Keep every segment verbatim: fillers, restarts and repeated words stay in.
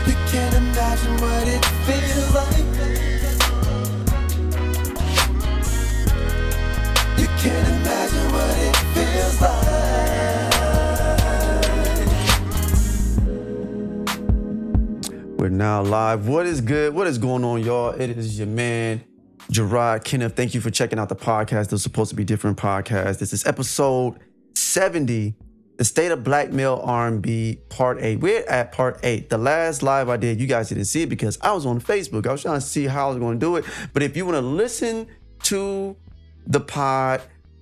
You can't imagine what it feels like. You can't imagine what it feels like. We're now live. What is good? What is going on, y'all? It is your man, Gerard Kenneth. Thank you for checking out the podcast. There's supposed to be different podcasts. This is episode seventy, The State of Black Male R and B, part eight. We're at part eight. The last live I did, you guys didn't see it because I was on Facebook. I was trying to see how I was going to do it. But if you want to listen to the pod,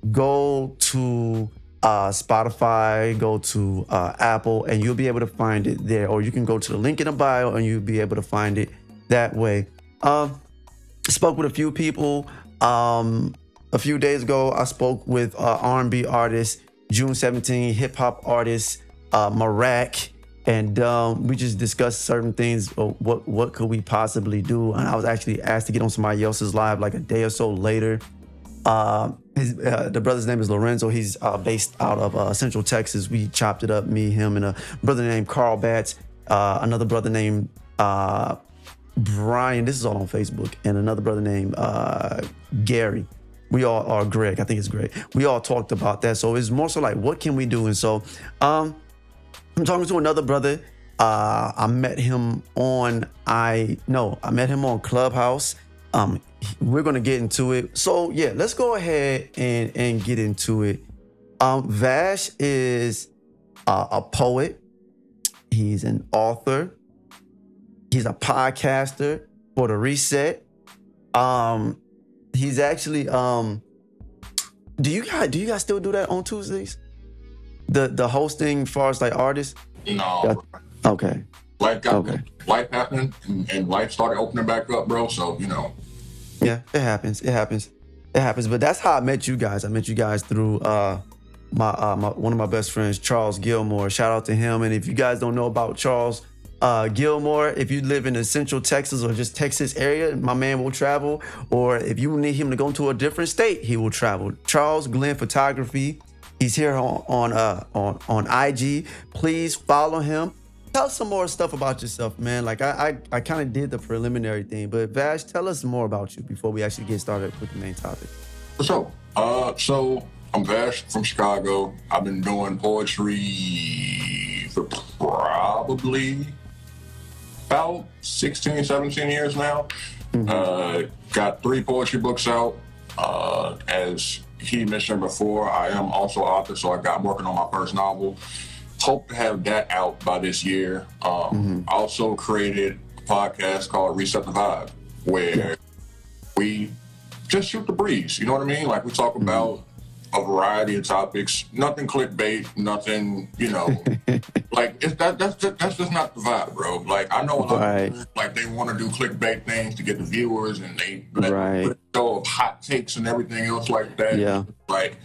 go to uh, Spotify, go to uh, Apple, and you'll be able to find it there. Or you can go to the link in the bio and you'll be able to find it that way. Um, spoke with a few people. Um, a few days ago, I spoke with uh, R and B artist, June seventeenth, hip hop artist, uh, Marak, and um, we just discussed certain things. Of what what could we possibly do? And I was actually asked to get on somebody else's live like a day or so later. Uh, his, uh, the brother's name is Lorenzo. He's uh, based out of uh, Central Texas. We chopped it up, me, him, and a brother named Carl Batts, uh, another brother named uh, Brian. This is all on Facebook, and another brother named uh, Gary. We all are Greg. I think it's Greg. We all talked about that. So it's more so like, what can we do? And so um, I'm talking to another brother. Uh, I met him on I no, I met him on Clubhouse. Um, we're gonna get into it. So yeah, let's go ahead and and get into it. Um, Vash is uh, a poet. He's an author. He's a podcaster for The Reset. Um, he's actually um. Do you guys do you guys still do that on Tuesdays? The the hosting, as far as like artists. No. Yeah. Okay. Life got Okay. life happened and, and life started opening back up, bro. So you know. Yeah, it happens. It happens. It happens. But that's how I met you guys. I met you guys through uh, my, uh, my one of my best friends, Charles Gilmore. Shout out to him. And if you guys don't know about Charles uh, Gilmore, if you live in the Central Texas or just Texas area, my man will travel. Or if you need him to go to a different state, he will travel. Charles Glenn Photography. He's here on on uh, on on I G. Please follow him. Tell us some more stuff about yourself, man. Like I, I, I kind of did the preliminary thing, but Vash, tell us more about you before we actually get started with the main topic. So, uh, so I'm Vash from Chicago. I've been doing poetry for probably about sixteen, seventeen years now. Mm-hmm. Uh, got three poetry books out. Uh, as he mentioned before, I am also an author, so I got I'm working on my first novel. Hope to have that out by this year. Um, mm-hmm. I also created a podcast called Reset the Vibe, where yeah. we just shoot the breeze. You know what I mean? Like we talk about mm-hmm. a variety of topics. Nothing clickbait. Nothing. You know, like it's that. That's just, that's just not the vibe, bro. Like I know a lot right. of people, like they want to do clickbait things to get the viewers, and they like, right. put a show of hot takes and everything else like that. Yeah. Like,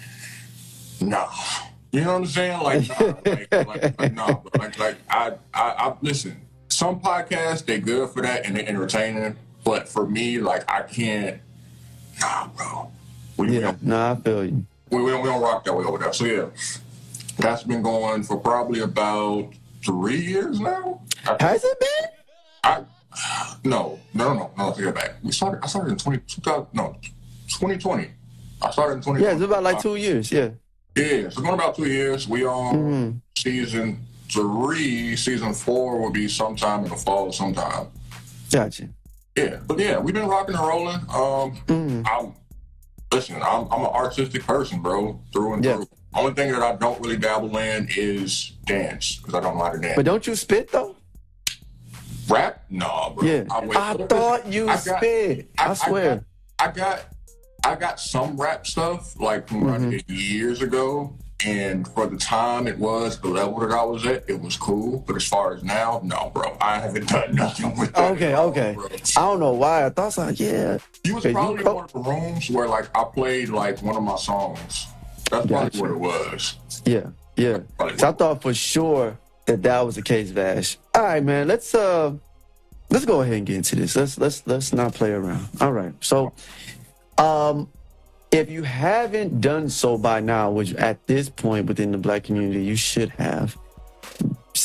nah. You know what I'm saying? Like, nah, like, like, like, nah, bro. Like, like I, I, I, listen. Some podcasts they good for that and they entertaining, but for me, like, I can't. Nah, bro. We, yeah, we nah, I feel you. We, we don't, we don't rock that way over there. So yeah, that's been going for probably about three years now. Has it been? I, no, no, no, no. Take it back. We started. I started in twenty, two thousand, no, twenty twenty. I started in twenty twenty. Yeah, it's about like two years. Yeah. Yeah, so going about two years. We on mm-hmm. season three. Season four will be sometime in the fall sometime. Gotcha. Yeah, but yeah, we've been rocking and rolling. Um, mm-hmm. I'm, listen, I'm, I'm an artistic person, bro, through and yeah. through. Only thing that I don't really dabble in is dance, because I don't know how to dance. But don't you spit, though? Rap? No, bro. Yeah. I, I thought you I got, spit. I, I swear. I got... I got I got some rap stuff like from mm-hmm. years ago, and for the time it was the level that I was at, it was cool. But as far as now, no, bro, I haven't done nothing with that. Okay, all, okay. Bro. I don't know why. I thought so. Yeah. You was probably you in one of the rooms where like I played like one of my songs. That's gotcha. probably what it was. Yeah, yeah. So I thought for sure that that was the case, Vash. All right, man. Let's uh, let's go ahead and get into this. Let's let's let's not play around. All right. So. Um, if you haven't done so by now, which at this point within the Black community you should have,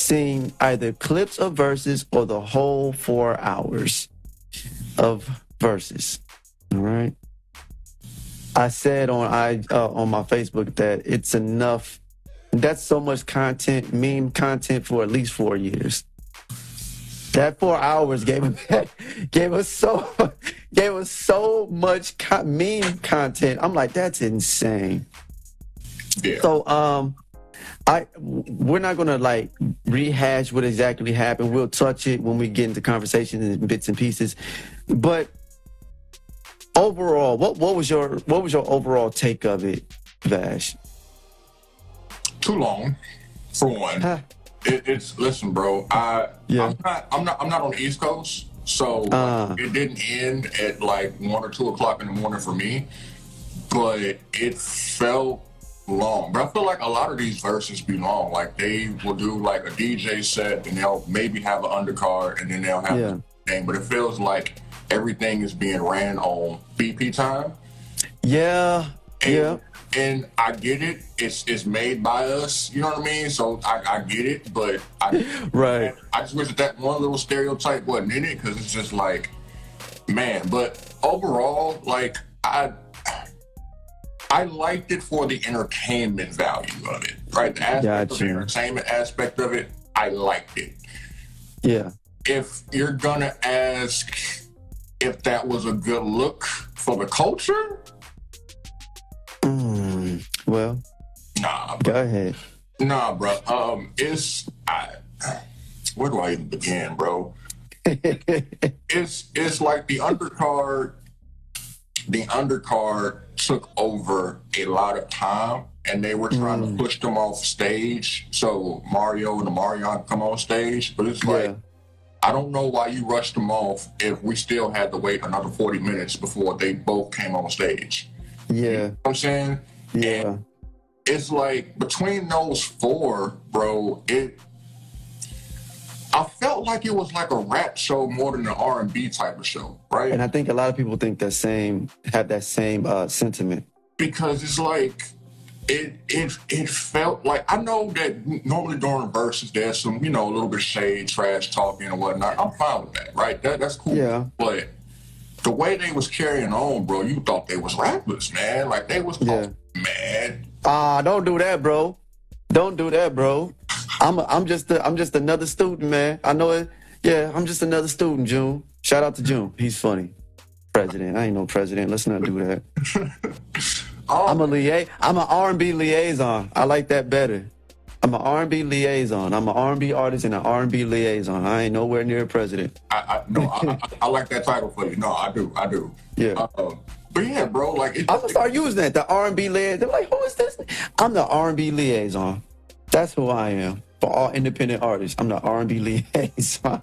seen either clips of verses or the whole four hours of verses. All right. I said on I uh, on my Facebook that it's enough. That's so much content, meme content for at least four years. That four hours gave us gave us so gave us so much co- meme content. I'm like, that's insane. Yeah. So um, I we're not gonna like rehash what exactly happened. We'll touch it when we get into conversations and bits and pieces. But overall, what what was your what was your overall take of it, Vash? Too long, for one. Huh. It, it's listen, bro. I Yeah. I'm not I'm not I'm not on the East Coast, so Uh. it didn't end at like one or two o'clock in the morning for me. But it felt long. But I feel like a lot of these verses be long. Like they will do like a D J set, and they'll maybe have an undercard, and then they'll have Yeah. a thing. But it feels like everything is being ran on B P time. Yeah. And, Yeah. and I get it. It's it's made by us. You know what I mean? So I, I get it, but I Right. I just wish that, that one little stereotype wasn't in it, because it's just like, man. But overall, like I I liked it for the entertainment value of it, right? The aspect of the Gotcha. entertainment aspect of it, I liked it. Yeah. If you're gonna ask if that was a good look for the culture, Mm, well, nah, go ahead. nah, bro. Um, it's I, where do I even begin, bro? It's it's like the undercard. The undercard took over a lot of time, and they were trying Mm. to push them off stage so Mario and the Marion come on stage. But it's like, Yeah. I don't know why you rushed them off if we still had to wait another forty minutes before they both came on stage. Yeah. You know what I'm saying? Yeah. And it's like between those four, bro, it I felt like it was like a rap show more than an R and B type of show, right? And I think a lot of people think that same have that same uh, sentiment. Because it's like it it it felt like, I know that normally during the verses there's some, you know, a little bit of shade, trash talking and whatnot. I'm fine with that, right? That that's cool. Yeah. But the way they was carrying on, bro, you thought they was rappers, man. Like they was Yeah. mad. Ah, don't do that, bro. Don't do that, bro. I'm a, I'm just a, I'm just another student, man. I know it. Yeah, I'm just another student, June. Shout out to June. He's funny. President. I ain't no president. Let's not do that. Oh, I'm a lia- I'm an R and B liaison. I like that better. I'm an R and B liaison. I'm an R and B artist and an R and B liaison. I ain't nowhere near a president. I, I no, I, I, I like that title for you. No, I do, I do. Yeah. Uh, but yeah, bro, like it, I'm gonna start using that. The R and B liaison. They're like, who is this? I'm the R and B liaison. That's who I am for all independent artists. I'm the R and B liaison.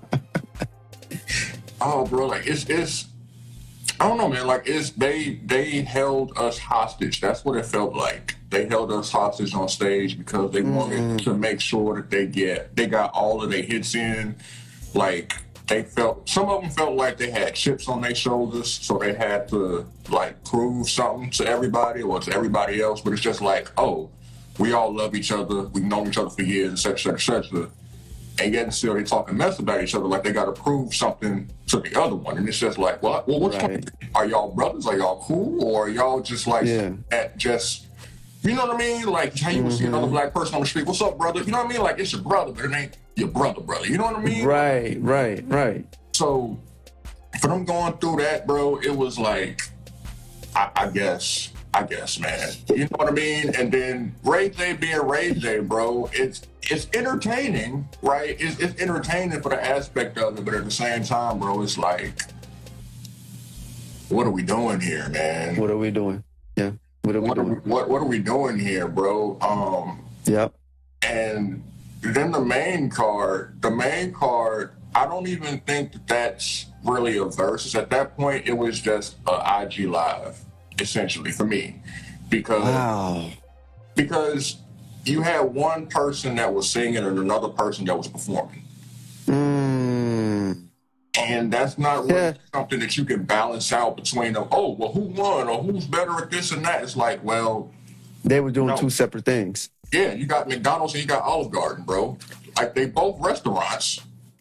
oh, bro, like it's it's. I don't know, man. Like it's they they held us hostage. That's what it felt like. They held us hostage on stage because they wanted Mm-hmm. to make sure that they get they got all of their hits in. Like they felt, some of them felt like they had chips on their shoulders, so they had to like prove something to everybody or to everybody else. But it's just like, oh, we all love each other. We've known each other for years, et cetera, et cetera. And yet still they talking mess about each other like they got to prove something to the other one. And it's just like, well, well what's Right. are y'all brothers? Are y'all cool? Or are y'all just like, Yeah. at just, you know what I mean? Like how you would see another black person on the street. What's up, brother? You know what I mean? Like it's your brother, but it ain't your brother, brother. You know what I mean? Right, right, right. So for them going through that, bro, it was like, I, I guess, I guess, man. You know what I mean? And then Ray J being Ray J, bro, it's it's entertaining, right? It's, it's entertaining for the aspect of it, but at the same time, bro, it's like, what are we doing here, man? What are we doing? Yeah. What are we What are we, doing? what, what are we doing here, bro? Um, Yep. and then the main card, the main card, I don't even think that that's really a versus. At that point, it was just a I G live, essentially, for me. Because Wow. because you had one person that was singing and another person that was performing. Mm. And that's not really Yeah. something that you can balance out between them. Oh, well, who won or who's better at this and that? It's like, well, They were doing No. two separate things. Yeah, you got McDonald's and you got Olive Garden, bro. Like they both restaurants,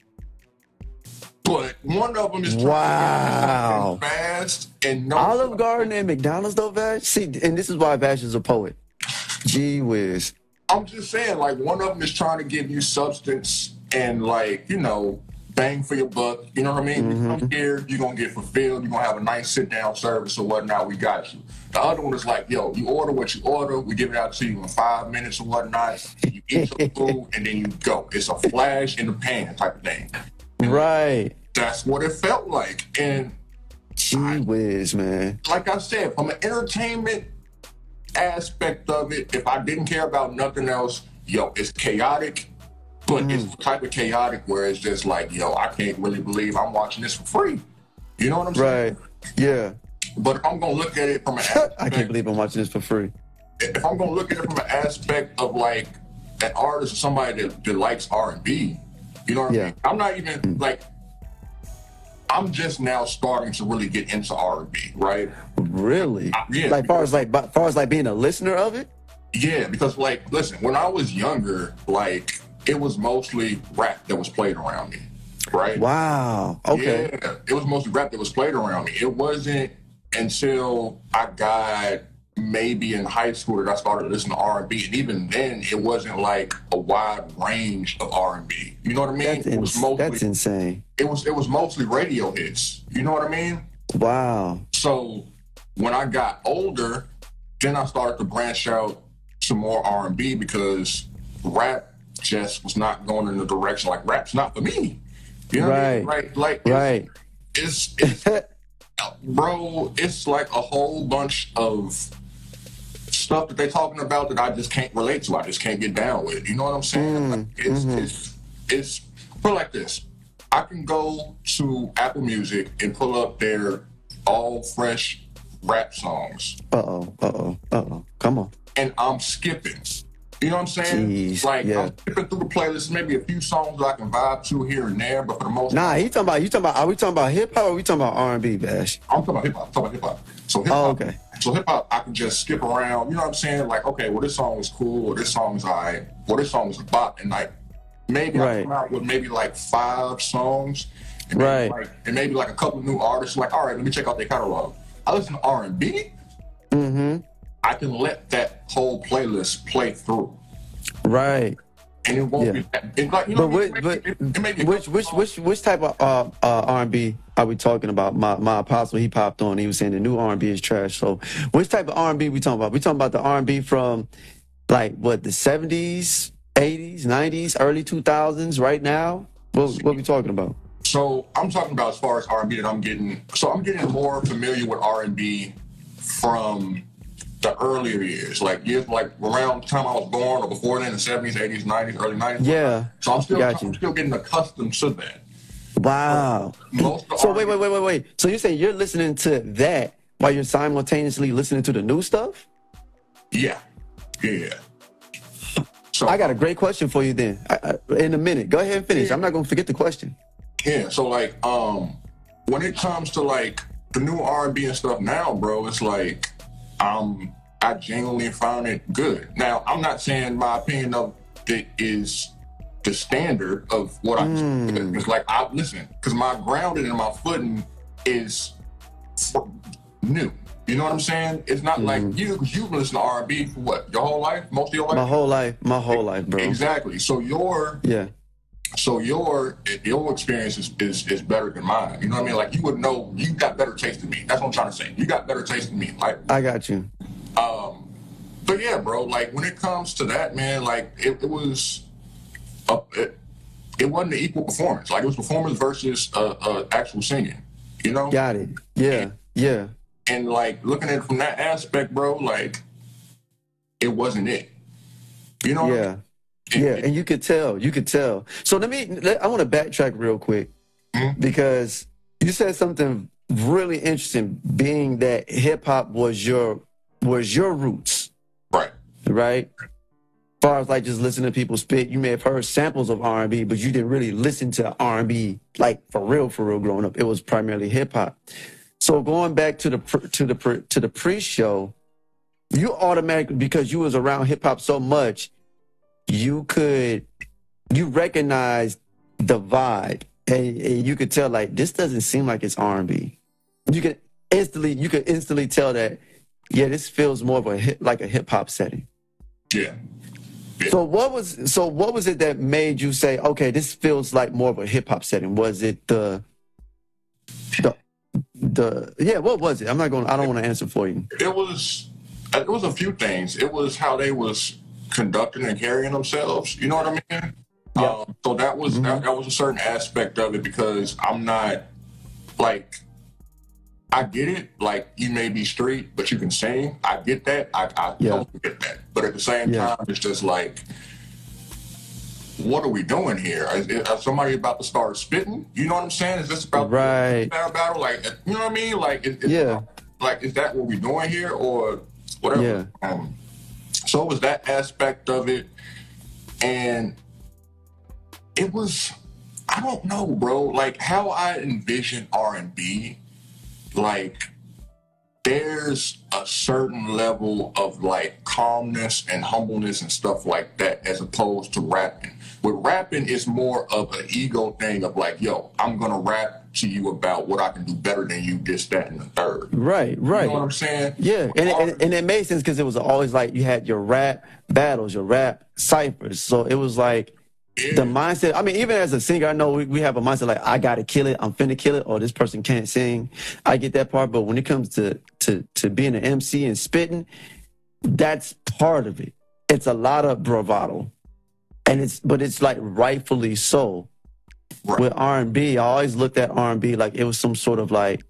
but one of them is trying Wow. to get fast and no. Olive Garden and McDonald's though, Vash? See, and this is why Vash is a poet. Gee whiz. I'm just saying, like one of them is trying to give you substance and like, you know, bang for your buck. You know what I mean? Mm-hmm. You come here, you're gonna get fulfilled, you're gonna have a nice sit down service or whatnot, we got you. The other one is like, yo, you order what you order, we give it out to you in five minutes or whatnot, you eat some food and then you go. It's a flash in the pan type of thing. Right. That's what it felt like. And Gee whiz, man. like I said, from an entertainment aspect of it, if I didn't care about nothing else, yo, it's chaotic, but Mm. it's the type of chaotic where it's just like, yo, I can't really believe I'm watching this for free. You know what I'm saying? Right. Yeah. But if I'm gonna look at it from an aspect, I can't believe I'm watching this for free. if I'm gonna look at it from an aspect of like an artist or somebody that, that likes R and B, you know what Yeah. I mean? I'm not even like, I'm just now starting to really get into R and B, right? Really? Uh, yeah. Like far as like but far as like being a listener of it? Yeah, because like, listen, when I was younger, like it was mostly rap that was played around me, right? Wow. Okay. Yeah, it was mostly rap that was played around me. It wasn't until I got maybe in high school that I started listening to R and B, and even then, it wasn't like a wide range of R and B. You know what I mean? That's, it was ins- mostly that's insane. it was it was mostly radio hits. You know what I mean? Wow. So when I got older, then I started to branch out to more R and B because rap just was not going in the direction like rap's not for me. You know what I mean? Right. Like, like it's, Right. it's, it's bro, it's like a whole bunch of stuff that they're talking about that I just can't relate to. I just can't get down with. You know what I'm saying? Mm, Like, it's, mhm. it's it's put it like this. I can go to Apple Music and pull up their all fresh rap songs, Uh-oh. Uh-oh. Uh-oh. Come on. and I'm skipping. You know what I'm saying? Jeez, like yeah. I'm skipping through the playlist, maybe a few songs that I can vibe to here and there, but for the most Nah, he talking about you talking about are we talking about hip hop or are we talking about R and B, Bash? I'm talking about hip hop. Talking about hip hop. So hip Oh, hop. okay. So hip hop, I can just skip around. You know what I'm saying? Like, okay, well, this song is cool, or this song is alright, or this song is a bop, and like maybe I Right. come out with maybe like five songs, and maybe Right. like and maybe like a couple of new artists. Like, all right, let me check out their catalog. I listen to R and B. Mm-hmm. I can let that whole playlist play through, Right. and it won't Yeah. be that. It, like, you know, But what I which, mean? but it, it, it may be a which couple which songs. which which type of uh, uh, R and B are we talking about? My my apostle, he popped on. He was saying the new R and B is trash. So which type of R and B we talking about? We talking about the R and B from like what the seventies, eighties, nineties, early two thousands, right now. What what we talking about? So I'm talking about as far as R and B that I'm getting. So I'm getting more familiar with R and B from the earlier years, like years like around the time I was born or before then, the seventies, eighties, nineties, early nineties. Yeah. So I'm still Got you. I'm still getting accustomed to that. Wow. Most of So R and wait B wait wait wait wait. So you're saying you're listening to that while you're simultaneously listening to the new stuff? Yeah, yeah. So I got a great question for you then. I, I, in a minute, go ahead and finish. I'm not gonna forget the question. yeah, so like um, when it comes to like the new R and B and stuff now, bro, it's like um, I genuinely found it good. Now I'm not saying my opinion of it is the standard of what I. Mm. It's like I listen because my grounding and my footing is for, new. You know what I'm saying? It's not like you, because you've listened to R and B for what, your whole life? Most of your life? My whole life, my whole life, bro. Exactly. So your Yeah. so your your experience is, is is better than mine. You know what I mean? Like you would know you got better taste than me. That's what I'm trying to say. You got better taste than me. Like I got you. um but yeah, bro, like when it comes to that, man, like it, it was a, it, it wasn't an equal performance. Like it was performance versus uh, uh actual singing. You know? Got it. Yeah. Yeah. And like looking at it from that aspect, bro, like it wasn't it. You know? Yeah. It- Yeah. it- And you could tell. You could tell. So let me let, I want to backtrack real quick Mhm. because you said something really interesting, being that hip hop was your was your roots, right. right? As far as like just listening to people spit, you may have heard samples of R and B, but you didn't really listen to R and B like for real, for real growing up. It was primarily hip hop. So going back to the pr- to the pr- to the pre-show, you automatically, because you was around hip hop so much, you could you recognize the vibe, and, and you could tell like this doesn't seem like it's R and B. You could instantly you could instantly tell that yeah, this feels more of a hip, like a hip hop setting. Yeah. yeah. So what was so what was it that made you say, okay, this feels like more of a hip hop setting? Was it the the the yeah? What was it? I'm not going. I don't want to answer for you. It was it was a few things. It was how they was conducting and carrying themselves. You know what I mean? Yeah. Um, so that was Mm-hmm. that, that was a certain aspect of it because I'm not like. I get it. Like, you may be street, but you can sing. I get that. I, I Yeah. totally get that. But at the same Yeah. time, it's just like, what are we doing here? Is, is somebody about to start spitting? You know what I'm saying? Is this about Right. the battle? Like, you know what I mean? Like, is, is, Yeah. like, is that what we're doing here or whatever? Yeah. Um, so it was that aspect of it. And it was, I don't know, bro. Like, how I envision R and B, like, there's a certain level of like calmness and humbleness and stuff like that as opposed to rapping. With rapping, it's more of an ego thing of like, yo, I'm gonna rap to you about what I can do better than you, this, that, and the third. Right, right. You know what I'm saying? Yeah, and it, and, and it made sense because it was always like you had your rap battles, your rap ciphers. So it was like Yeah. the mindset. I mean, even as a singer, I know we, we have a mindset like I gotta kill it, I'm finna kill it, or this person can't sing. I get that part, but when it comes to to to being an M C and spitting, that's part of it. It's a lot of bravado, and it's but it's like rightfully so. Right. With R and B, I always looked at R and B like it was some sort of like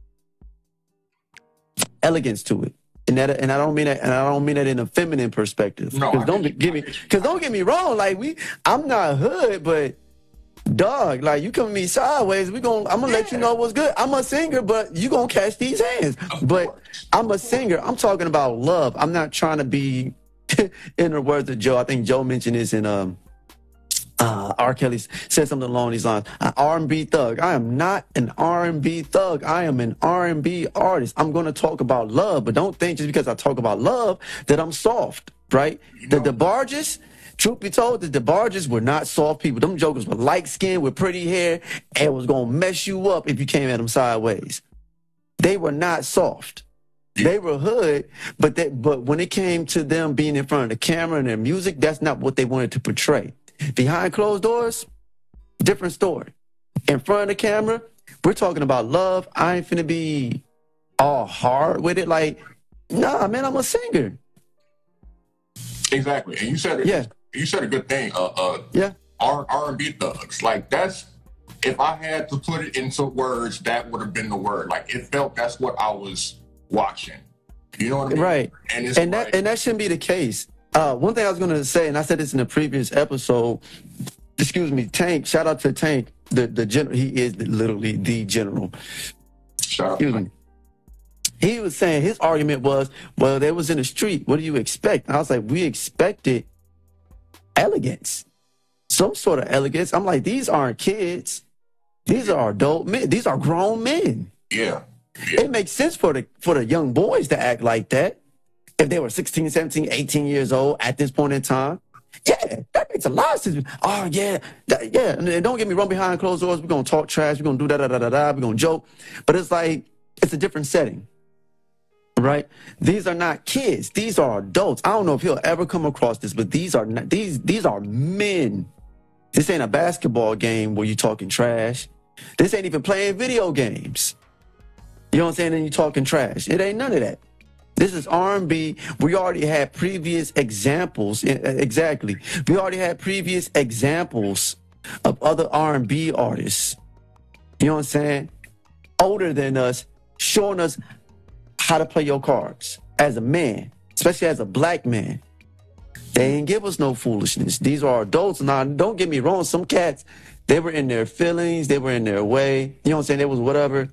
elegance to it. And that, and I don't mean that, and I don't mean that in a feminine perspective. No, Because I don't get be, you. give me, because don't get me wrong. Like we, I'm not hood, but dog, like you come at me sideways, we gon' I'm gonna let you Yeah. know what's good. I'm a singer, but you gonna catch these hands. Of But course. I'm a singer. I'm talking about love. I'm not trying to be, in the words of Joe. I think Joe mentioned this in um. Uh, R. Kelly said something along these lines. An R and B thug. I am not an R and B thug. I am an R and B artist. I'm going to talk about love, but don't think just because I talk about love that I'm soft, right? The know- DeBarges, truth be told, the DeBarges were not soft people. Them jokers were light skinned with pretty hair and was going to mess you up if you came at them sideways. They were not soft. They were hood, but that, but when it came to them being in front of the camera and their music, that's not what they wanted to portray. Behind closed doors, different story. In front of the camera, we're talking about love. I ain't finna be all hard with it. Like, nah, man, I'm a singer. Exactly. And you said it, Yeah. you said a good thing. Uh, uh, Yeah. R R and B thugs. Like, that's, if I had to put it into words, that would have been the word. Like, it felt that's what I was watching. You know what I mean? Right. And it's And like, that and that shouldn't be the case. Uh, one thing I was gonna say, and I said this in the previous episode. Excuse me, Tank. Shout out to Tank, the the general. He is literally the general. shout out Excuse to me. He was saying his argument was, well, they was in the street. What do you expect? And I was like, we expected elegance, some sort of elegance. I'm like, these aren't kids. These are adult men. These are grown men. yeah. Yeah. It makes sense for the for the young boys to act like that. If they were sixteen, seventeen, eighteen years old at this point in time. Yeah, that makes a lot of sense. Oh, yeah, that, yeah. And and don't get me wrong, behind closed doors, we're going to talk trash. We're going to do da da da da da. We're going to joke. But it's like, it's a different setting, right? These are not kids. These are adults. I don't know if he'll ever come across this, but these are not, these, these are men. This ain't a basketball game where you're talking trash. This ain't even playing video games. You know what I'm saying? And you're talking trash. It ain't none of that. This is R and B. We already had previous examples. e- Exactly. We already had previous examples of other R and B artists. You know what I'm saying? Older than us, showing us how to play your cards as a man, especially as a black man. They ain't give us no foolishness. These are adults. Now, don't get me wrong. Some cats, they were in their feelings. They were in their way. You know what I'm saying? They was whatever.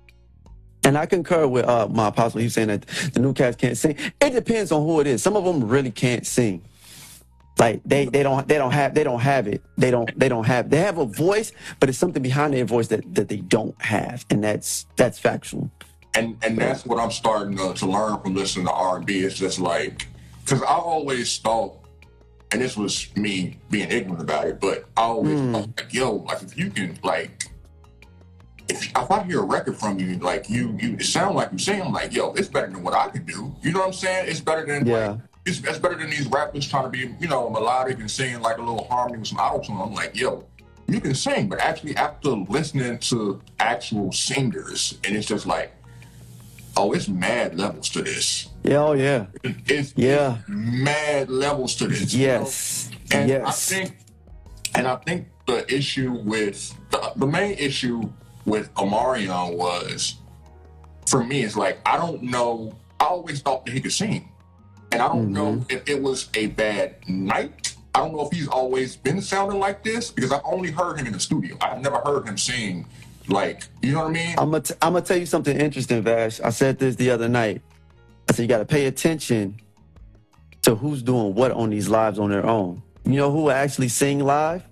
And I concur with uh, my apostle. He's saying that the new cats can't sing. It depends on who it is. Some of them really can't sing. Like they they don't they don't have they don't have it. They don't they don't have they have a voice, but it's something behind their voice that, that they don't have, and that's that's factual. And and that's what I'm starting to, to learn from listening to R and B. It's just like, because I always thought and this was me being ignorant about it, but I always Mm. thought, like, yo, like if you can, like, if, if I hear a record from you, like you, you, it sound like you sing, I'm like, yo, it's better than what I can do. You know what I'm saying? It's better than, Yeah. like, it's, it's better than these rappers trying to be, you know, melodic and singing like a little harmony with some auto-tune. I'm like, yo, you can sing, but actually after listening to actual singers, and it's just like, oh, it's mad levels to this. Yeah, oh yeah. It's, Yeah. it's mad levels to this. you know? Yes. And yes. I think, and I think the issue with the, the main issue with Omarion was, for me, it's like I don't know. I always thought that he could sing, and I don't Mm-hmm. know if it was a bad night. I don't know if he's always been sounding like this because I only heard him in the studio. I've never heard him sing like, you know what I mean? I'm gonna t- I'm gonna tell you something interesting, Vash. I said this the other night. I said you got to pay attention to who's doing what on these lives on their own. You know who would actually sing live?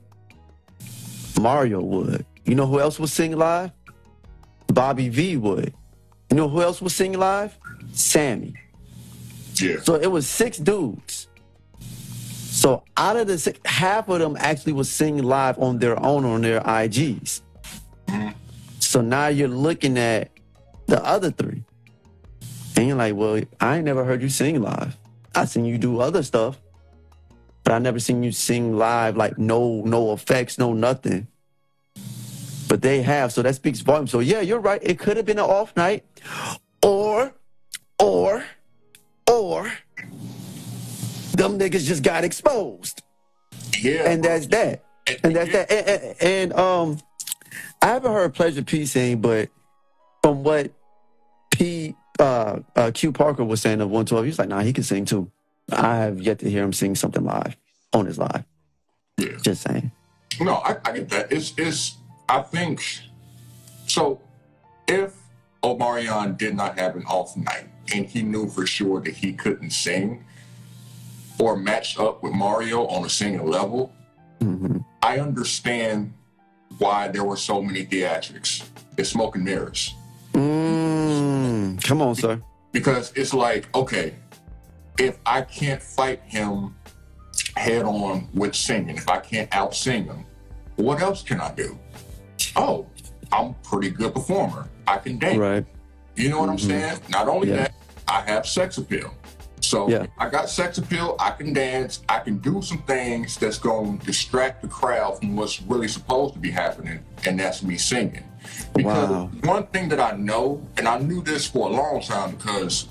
Mario would. You know who else would sing live? Bobby V would. You know who else would sing live? Sammy. Yeah. So it was six dudes. So out of the six, half of them actually would sing live on their own on their I Gs. Mhm. So now you're looking at the other three. And you're like, well, I ain't never heard you sing live. I seen you do other stuff, but I never seen you sing live, like no no effects, no nothing. But they have, so that speaks volumes. So yeah, you're right. It could have been an off night. Or, or, or them niggas just got exposed. Yeah. And that's that. And that's that. And, and, and um, I haven't heard Pleasure P sing, but from what P uh, uh Q Parker was saying of one twelve, he was like, nah, he can sing too. I have yet to hear him sing something live on his live. Yeah. Just saying. No, I, I get that. It's it's I think so if Omarion did not have an off night and he knew for sure that he couldn't sing or match up with Mario on a singing level, Mm-hmm. I understand why there were so many theatrics. It's smoke and mirrors. Mm, come on, sir. Because it's like, okay, if I can't fight him head on with singing, if I can't out sing him, what else can I do? Oh, I'm a pretty good performer. I can dance. Right. You know what I'm Mhm. saying? Not only Yeah. that, I have sex appeal. So Yeah. I got sex appeal, I can dance, I can do some things that's going to distract the crowd from what's really supposed to be happening, and that's me singing. Because Wow. one thing that I know, and I knew this for a long time because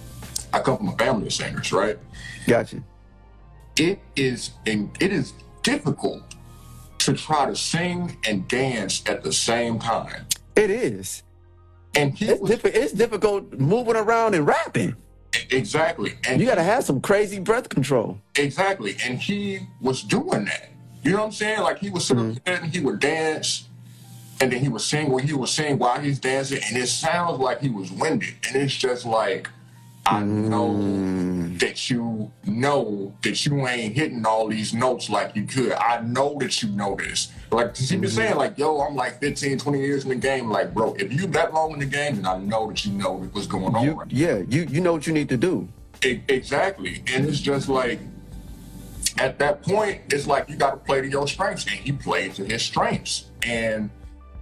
I come from a family of singers, right? Gotcha. It is in, it is difficult to try to sing and dance at the same time. It is. And he It's, was diffi- it's difficult moving around and rapping. exactly, and You got to have some crazy breath control. exactly, and he was doing that. You know what I'm saying? Like he would sit Mm-hmm. up there and he would dance, and then he would sing what he was sing while he's dancing, and it sounds like he was winded, and it's just like, I know Mm. that you know that you ain't hitting all these notes like you could. I know that you know this. Like, he been saying, like, yo, I'm like fifteen, twenty years in the game. Like, bro, if you that long in the game, then I know that you know what's going on. You, right? yeah, you you know what you need to do. E- exactly. And it's just like, at that point, it's like you got to play to your strengths, and he played to his strengths. And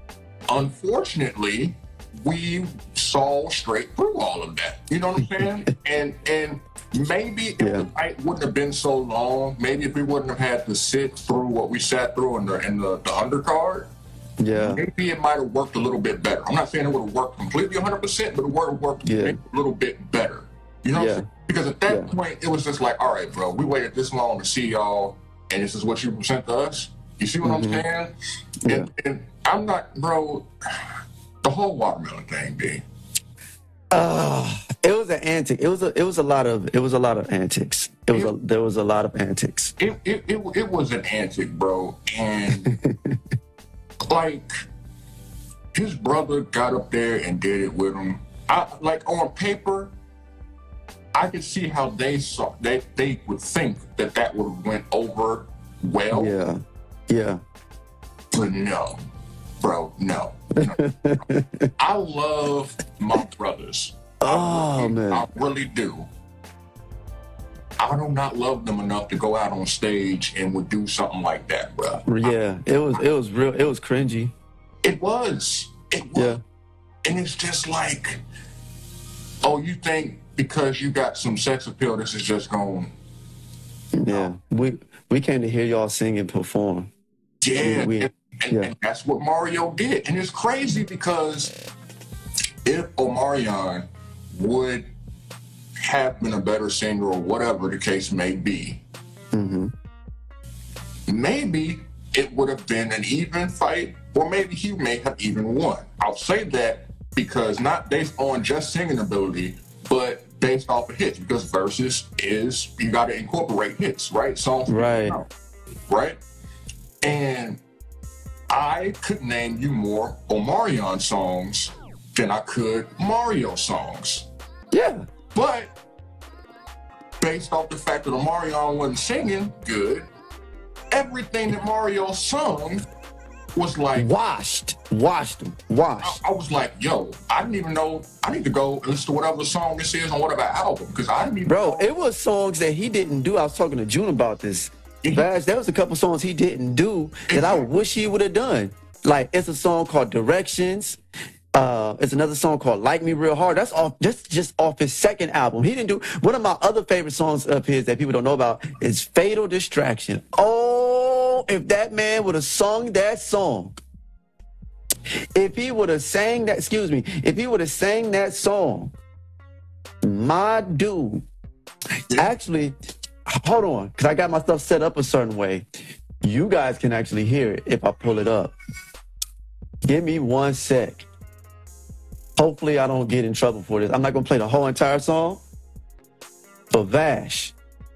unfortunately, we saw straight through all of that. You know what I'm saying? and and maybe if Yeah. the night wouldn't have been so long, maybe if we wouldn't have had to sit through what we sat through in the in the, the undercard, Yeah. maybe it might have worked a little bit better. I'm not saying it would have worked completely one hundred percent, but it would have worked Yeah. maybe a little bit better. You know what Yeah. I'm saying? Because at that Yeah. point, it was just like, all right, bro, we waited this long to see y'all, and this is what you present to us. You see what Mhm. I'm saying? Yeah. And, and I'm not, bro, the whole watermelon thing, B. Uh, it was an antic. It was a it was a lot of it was a lot of antics. It was a there was a lot of antics. It, it, it, it was an antic, bro. And like, his brother got up there and did it with him. I, like, on paper, I could see how they saw they they would think that that would have went over well. Yeah. Yeah. But no, bro, no. no. I love my brothers. Oh I, man. I really do. I I do not love them enough to go out on stage and would do something like that, bro. Yeah, it was it was real. It was cringy. It was. It was. Yeah. And it's just like, oh, you think because you got some sex appeal, this is just going. Yeah, we we came to hear y'all sing and perform. Yeah, we, and, and, yeah. and that's what Mario did. And it's crazy because if Omarion would have been a better singer or whatever the case may be, mm-hmm. maybe it would have been an even fight, or maybe he may have even won. I'll say that because not based on just singing ability, but based off of hits, because versus is, you got to incorporate hits, right? Songs, right, right. And I could name you more Omarion songs than I could Mario songs. Yeah, but based off the fact that Omarion wasn't singing good, everything that Mario sung was like washed, washed, washed. I, I was like, yo, I didn't even know. I need to go and listen to whatever song this is on whatever album, because I didn't even. Bro, know. It was songs that he didn't do. I was talking to June about this. Bash, there was a couple songs he didn't do that I wish he would have done. Like, it's a song called Directions. Uh, it's another song called Like Me Real Hard. That's off just just off his second album. He didn't do one of my other favorite songs of his that people don't know about is Fatal Distraction. Oh, if that man would have sung that song. If he would have sang that, excuse me, if he would have sang that song, my dude, actually, hold on, because I got my stuff set up a certain way. You guys can actually hear it if I pull it up. Give me one sec. Hopefully I don't get in trouble for this. I'm not going to play the whole entire song. But Vash.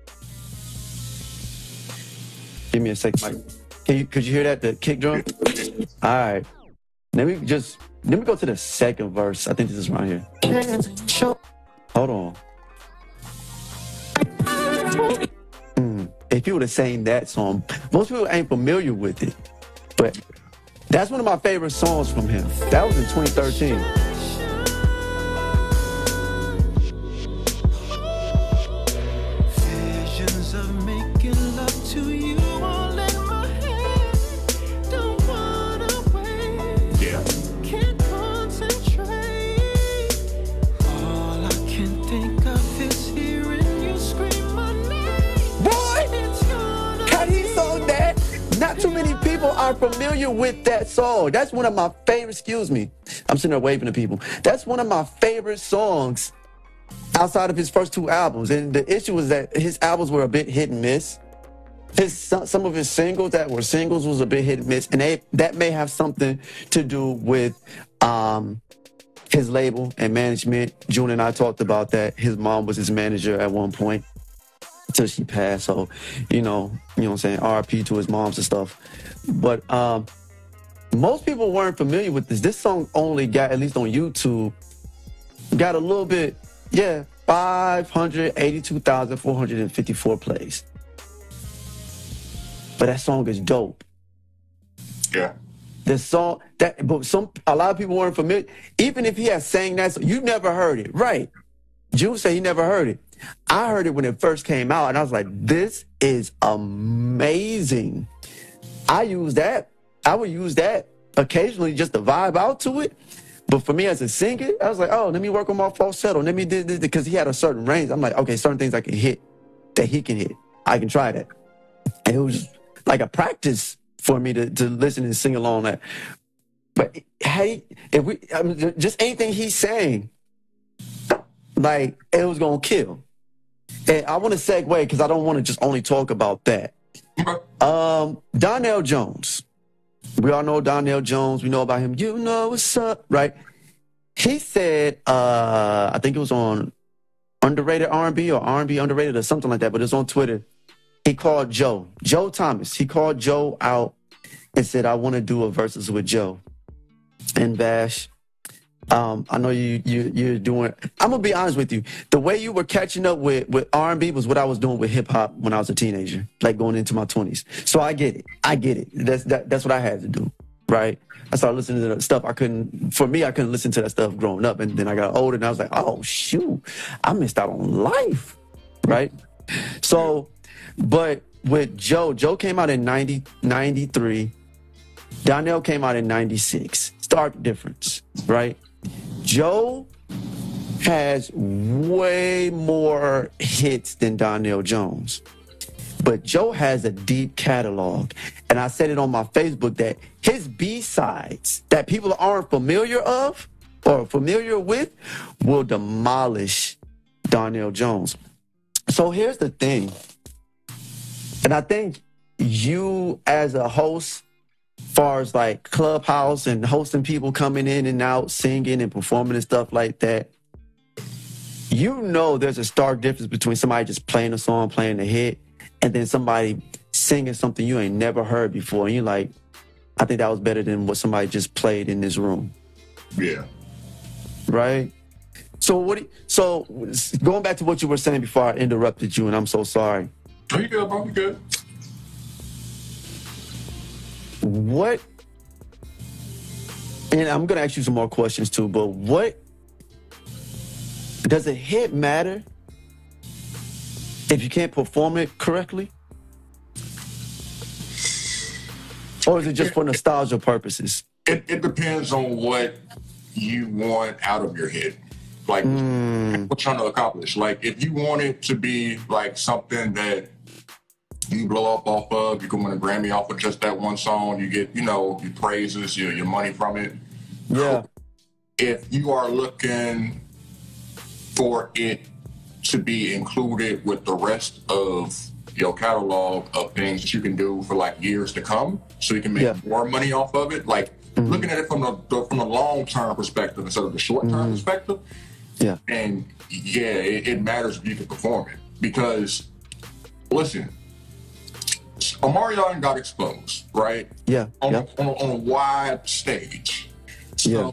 Give me a sec, Mike. Can you, could you hear that, the kick drum? All right. Let me just, let me go to the second verse. I think this is right here. Hold on. Mm. If you would have sang that song, most people ain't familiar with it. But that's one of my favorite songs from him. That was in twenty thirteen. Visions of making love to you all in my head. Don't run away. Yeah. Can't concentrate. All I can think of is hearing you scream my name. Boy, It's gonna how he sung that? Not too many people are familiar with that song. That's one of my favorite, excuse me. I'm sitting there waving to people. That's one of my favorite songs outside of his first two albums. And the issue was that his albums were a bit hit and miss. His, some of his singles that were singles was a bit hit and miss. And they, that may have something to do with um, his label and management. June and I talked about that. His mom was his manager at one point until she passed. So, you know, you know what I'm saying? R I P to his moms and stuff. But um, most people weren't familiar with this. This song only got, at least on YouTube, got a little bit, yeah, five hundred eighty-two thousand four hundred fifty-four plays. But that song is dope. Yeah. The song, that, but some, a lot of people weren't familiar. Even if he had sang that song, you never heard it, right? June said he never heard it. I heard it when it first came out, and I was like, this is amazing. I use that. I would use that occasionally just to vibe out to it. But for me as a singer, I was like, oh, let me work on my falsetto. Let me do this, because he had a certain range. I'm like, okay, certain things I can hit that he can hit. I can try that. And it was like a practice for me to, to listen and sing along that. But hey, if we, I mean, just anything he sang, like, it was gonna kill. And I want to segue because I don't want to just only talk about that. Um, Donnell Jones. We all know Donnell Jones. We know about him. You know what's up, right? He said, uh, I think it was on Underrated R and B or R and B Underrated or something like that, but it's on Twitter. He called Joe, Joe Thomas. He called Joe out and said, I want to do a versus with Joe. And Bash, um, I know you, you, you're doing, I'm going to be honest with you. The way you were catching up with, with R and B was what I was doing with hip hop when I was a teenager, like going into my twenties. So I get it. I get it. That's, that, that's what I had to do, right? I started listening to the stuff I couldn't, for me, I couldn't listen to that stuff growing up. And then I got older and I was like, oh, shoot, I missed out on life, right? So, but with Joe, Joe came out in ninety, ninety-three. Donnell came out in ninety-six. Stark difference, right? Joe has way more hits than Donnell Jones. But Joe has a deep catalog. And I said it on my Facebook that his B-sides that people aren't familiar of or familiar with will demolish Donnell Jones. So here's the thing. And I think you as a host, far as like Clubhouse and hosting people coming in and out, singing and performing and stuff like that, you know there's a stark difference between somebody just playing a song, playing a hit, and then somebody singing something you ain't never heard before. And you're like, I think that was better than what somebody just played in this room. Yeah. Right? So what? Do you, so going back to what you were saying before I interrupted you, and I'm so sorry. Oh, you good, bro? You good? What? And I'm gonna ask you some more questions too. But what does a hit matter if you can't perform it correctly? Or is it just for nostalgia purposes? It, it depends on what you want out of your hit. Like, mm. what you're trying to accomplish. Like, if you want it to be like something that you blow up off of, you can win a Grammy off of just that one song, you get, you know, your praises, your, your money from it. Yeah. If you are looking for it to be included with the rest of your catalog of things that you can do for like years to come, so you can make yeah. more money off of it, like mm-hmm. looking at it from the from the long-term perspective instead of the short-term mm-hmm. perspective, yeah. And yeah, it, it matters if you can perform it. Because, listen, Omarion got exposed, right? Yeah. On, yeah. A, on, a, on a wide stage. So yeah.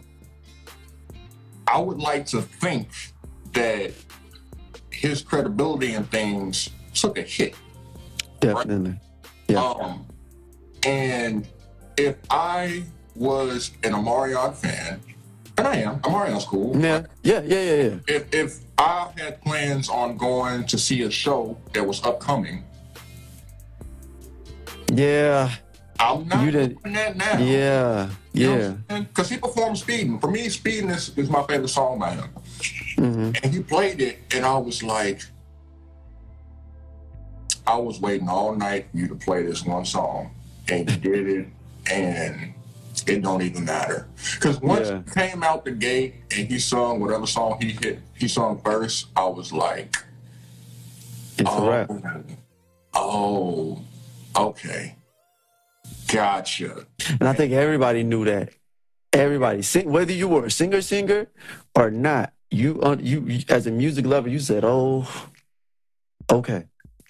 I would like to think that his credibility and things took a hit. Definitely. Right? Yeah. Um, and if I was an Omarion fan, and I am, Omarion's cool. Yeah, yeah, yeah, yeah, yeah. If if I had plans on going to see a show that was upcoming, yeah, I'm not you doing that now. Yeah, you yeah. Because he performed Speeding. For me, Speeding is, is my favorite song by him. Mm-hmm. And he played it, and I was like, I was waiting all night for you to play this one song, and you did it, and it don't even matter. Because once yeah. he came out the gate and he sung whatever song he hit, he sung first, I was like, it's oh, a wrap. Oh, okay. Gotcha. And I think everybody knew that. Everybody, sing, whether you were a singer, singer or not, you, uh, you, you as a music lover, you said, "Oh, okay."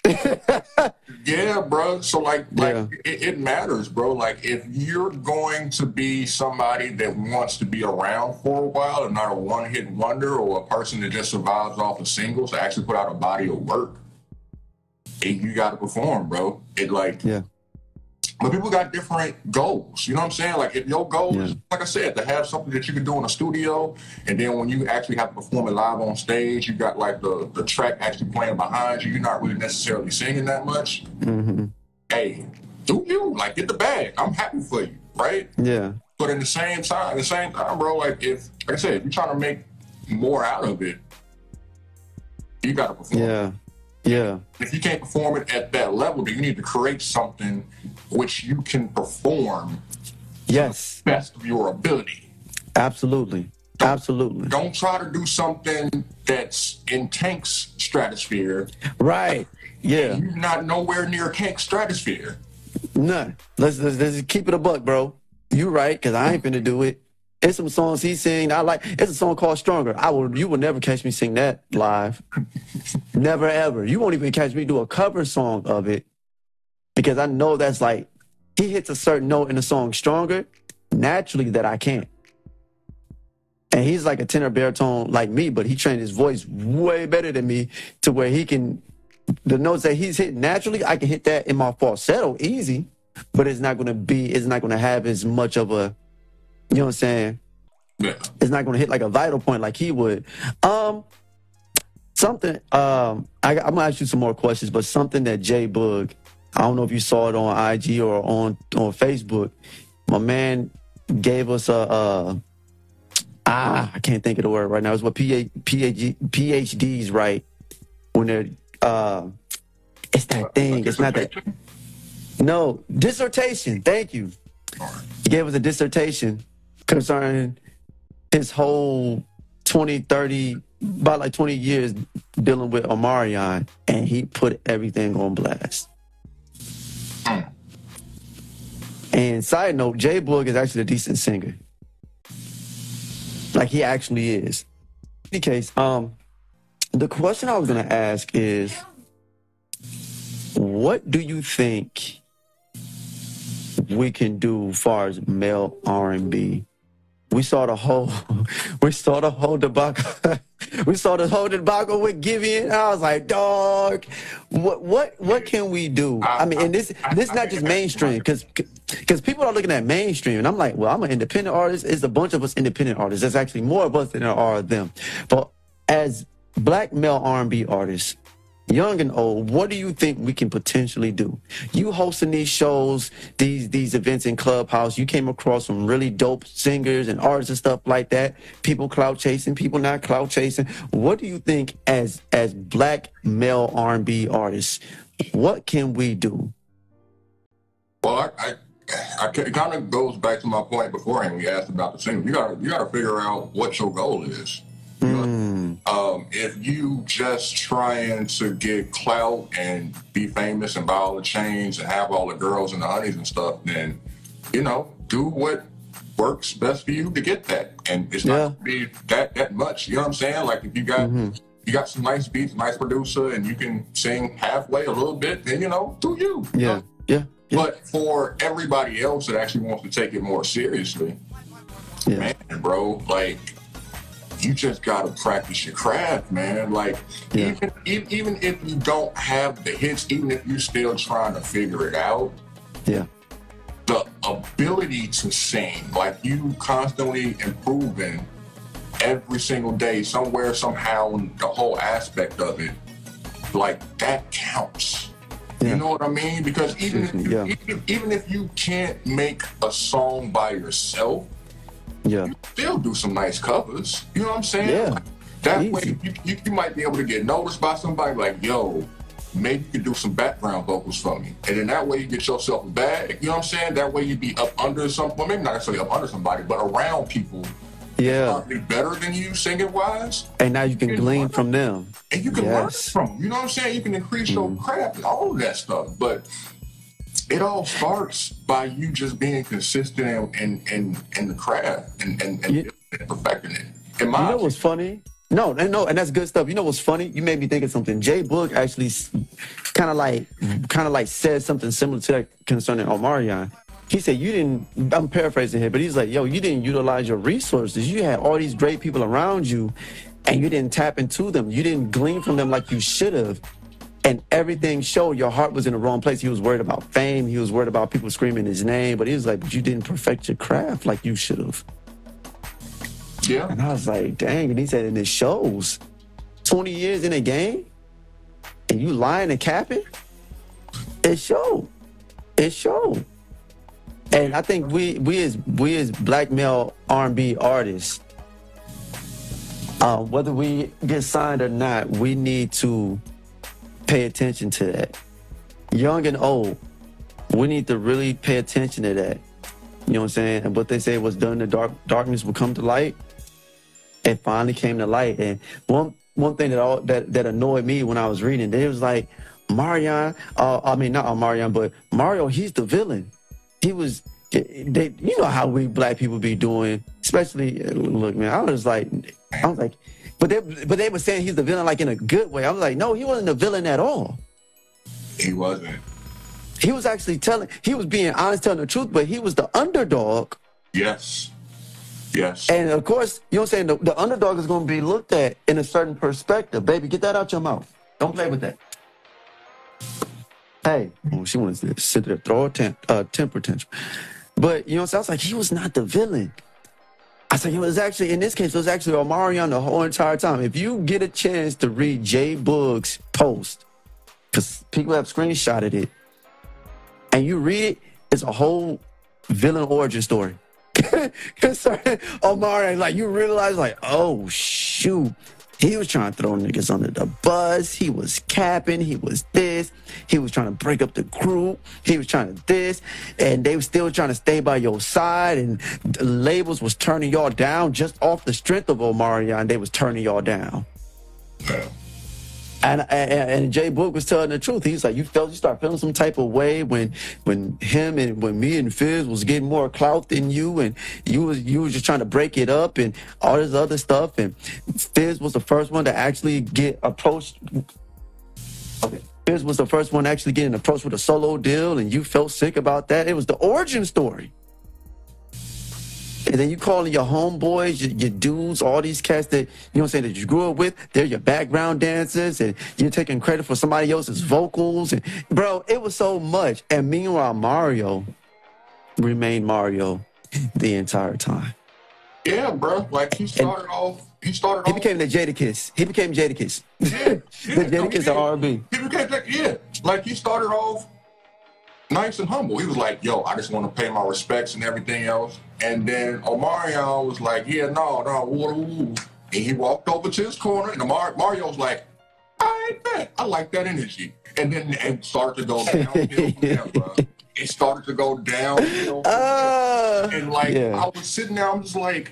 Yeah, bro. So like, like yeah. it, it matters, bro. Like, if you're going to be somebody that wants to be around for a while and not a one-hit wonder or a person that just survives off of singles to actually put out a body of work, it, you got to perform, bro. It like, yeah. But people got different goals. You know what I'm saying? Like, if your goal yeah. is, like I said, to have something that you can do in a studio, and then when you actually have to perform it live on stage, you got like the, the track actually playing behind you. You're not really necessarily singing that much. Mm-hmm. Hey, do you. Like, get the bag. I'm happy for you, right? Yeah. But in the same time, at the same time, bro, like, if, like I said, if you're trying to make more out of it, you got to perform. Yeah. Yeah. If you can't perform it at that level, then you need to create something which you can perform yes. to the best of your ability. Absolutely. Don't, Absolutely. Don't try to do something that's in Tank's stratosphere. Right. Yeah. You're not nowhere near Tank's stratosphere. None. Let's, let's, let's keep it a buck, bro. You right, because I ain't finna do it. It's some songs he sing. I like. It's a song called "Stronger." I will. You will never catch me sing that live. Never ever. You won't even catch me do a cover song of it, because I know that's like he hits a certain note in the song "Stronger" naturally that I can't. And he's like a tenor baritone like me, but he trained his voice way better than me to where he can. The notes that he's hitting naturally, I can hit that in my falsetto easy, but it's not going to be. It's not going to have as much of a. You know what I'm saying? Yeah. It's not going to hit like a vital point like he would. Um, something. Um, I, I'm gonna ask you some more questions, but something that J Boog, I don't know if you saw it on I G or on on Facebook. My man gave us a, a ah, I can't think of the word right now. It's what PhD, PhDs write when they're. Uh, it's that thing. It's not that. No, dissertation. Thank you. He gave us a dissertation concerning his whole twenty, thirty, about like twenty years dealing with Omarion, and he put everything on blast. And side note, J Boog is actually a decent singer. Like, he actually is. In any case, um, the question I was gonna ask is, what do you think we can do as far as male R and B? We saw the whole, we saw the whole debacle. We saw the whole debacle with Giveon. I was like, dog, what, what, what can we do? I mean, and this, this is not just mainstream, because, because people are looking at mainstream, and I'm like, well, I'm an independent artist. It's a bunch of us independent artists. There's actually more of us than there are of them. But as black male R and B artists, young and old, what do you think we can potentially do? You hosting these shows, these these events in Clubhouse, you came across some really dope singers and artists and stuff like that. People clout chasing, people not clout chasing. What do you think as as black male R and B artists, what can we do? Well, I, I, I it kind of goes back to my point beforehand when you asked about the singer. You gotta you gotta figure out what your goal is. You know? Mm. Um, if you just trying to get clout and be famous and buy all the chains and have all the girls and the honeys and stuff, then, you know, do what works best for you to get that. And it's Yeah. not gonna be that that much. You know what I'm saying? Like, if you got Mm-hmm. you got some nice beats, nice producer, and you can sing halfway a little bit, then, you know, do you. you Yeah, know? yeah, yeah. But for everybody else that actually wants to take it more seriously, Yeah. man, bro, like, you just gotta practice your craft, man. Like, Yeah. even, even even if you don't have the hits, even if you're still trying to figure it out, Yeah. the ability to sing, like, you constantly improving every single day, somewhere, somehow, and the whole aspect of it, like, that counts. Yeah. You know what I mean? Because even if you, Yeah. even, even if you can't make a song by yourself, Yeah. you still do some nice covers. You know what I'm saying? Yeah. Like, that Easy. way, you, you, you might be able to get noticed by somebody like, yo, maybe you could do some background vocals for me. And then that way you get yourself a bag. You know what I'm saying? That way you be up under some, well, maybe not necessarily up under somebody, but around people Yeah. probably better than you singing wise. And now you can glean from them. And you can Yes. learn from them. You know what I'm saying? You can increase your craft and all of that stuff. But it all starts by you just being consistent in in, in, in the craft and, and, and, You- and perfecting it. In You my know what's funny? No, and no, and that's good stuff. You know what's funny? You made me think of something. J Boog actually kind of like, kind of like said something similar to that concerning Omarion. He said you didn't. I'm paraphrasing here, but he's like, "Yo, you didn't utilize your resources. You had all these great people around you, and you didn't tap into them. You didn't glean from them like you should have." And everything showed your heart was in the wrong place. He was worried about fame. He was worried about people screaming his name. But he was like, "But you didn't perfect your craft like you should have." yeah. And I was like, dang. And he said, and it shows. twenty years in a game, and you lying and capping, it showed. It showed. And I think we we as we as black male R and B artists, uh, whether we get signed or not, we need to pay attention to that. Young and old, we need to really pay attention to that. You know what I'm saying? And what they say was done in the dark, darkness will come to light. It finally came to light. And one one thing that all, that that annoyed me when I was reading, it was like, Marion, uh, I mean, not uh, Marion, but Mario, he's the villain. He was, they, you know how we black people be doing, especially, look, man, I was like, I was like, but they, but they were saying he's the villain like in a good way. I was like, no, he wasn't the villain at all. He wasn't. He was actually telling, he was being honest, telling the truth, but he was the underdog. Yes. Yes. And of course, you know what I'm saying, the, the underdog is going to be looked at in a certain perspective. Baby, get that out your mouth. Don't play with that. Hey, oh, she wants to sit there, throw a temp, uh, temper tantrum. But, you know what I'm saying? I was like, he was not the villain. I said, it was actually, in this case, it was actually Omarion the whole entire time. If you get a chance to read Jay Boog's post, because people have screenshotted it, and you read it, it's a whole villain origin story. Concerning Omarion, like, you realize, like, oh, shoot. He was trying to throw niggas under the bus. He was capping. He was this. He was trying to break up the group. He was trying to this. And they were still trying to stay by your side. And the labels was turning y'all down just off the strength of Omarion. They was turning y'all down. Yeah. And, and and Jay Boog was telling the truth. He's like, you felt you start feeling some type of way when when him and when me and Fizz was getting more clout than you, and you was you was just trying to break it up and all this other stuff. And Fizz was the first one to actually get approached. Okay. Fizz was the first one actually getting approached with a solo deal, and you felt sick about that. It was the origin story. And then you calling your homeboys, your, your dudes, all these cats that, you know what I'm saying, that you grew up with, they're your background dancers, and you're taking credit for somebody else's vocals. And bro, it was so much. And meanwhile, Mario remained Mario the entire time. Yeah, bro. Like, he started and off, he started he off. became the Jadakiss. He became Jadakiss. Yeah, yeah, the Jadakiss no, of R and B. He became that, yeah. Like, he started off nice and humble. He was like, yo, I just want to pay my respects and everything else. And then Omarion was like, yeah, no, no, woo, woo, woo. And he walked over to his corner, and Omar- Mario was like, I ain't bet. I like that energy. And then it started to go downhill from there, bro. It started to go downhill. Uh, and like, yeah. I was sitting there, I'm just like,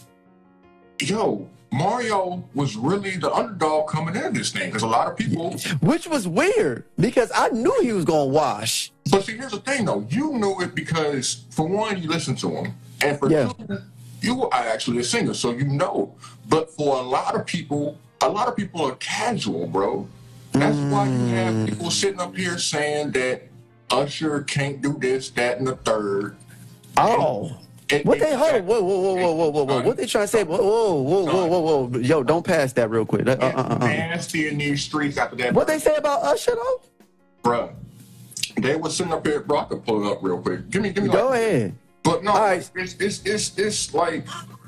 yo, Mario was really the underdog coming into this thing, because a lot of people... Which was weird, because I knew he was going to wash. But see, here's the thing, though. You knew it because, for one, you listened to him. And for Yeah. two, you were actually a singer, so you know. But for a lot of people, a lot of people are casual, bro. That's mm. why you have people sitting up here saying that Usher can't do this, that, and the third. Oh. And, What they and, hold? Whoa, whoa, whoa, whoa, whoa, whoa, whoa! What they trying to say? Whoa, whoa, whoa, whoa, whoa, whoa! Yo, don't pass that real quick. Uh, uh, uh, uh. Nasty in these streets after that. What they say about Usher though? Bruh, they were sitting up here. Bro, I can pull it up real quick. Give me, give me. Go like, ahead. But no, All right. it's, it's it's it's like,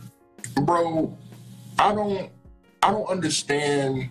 bro, I don't I don't understand.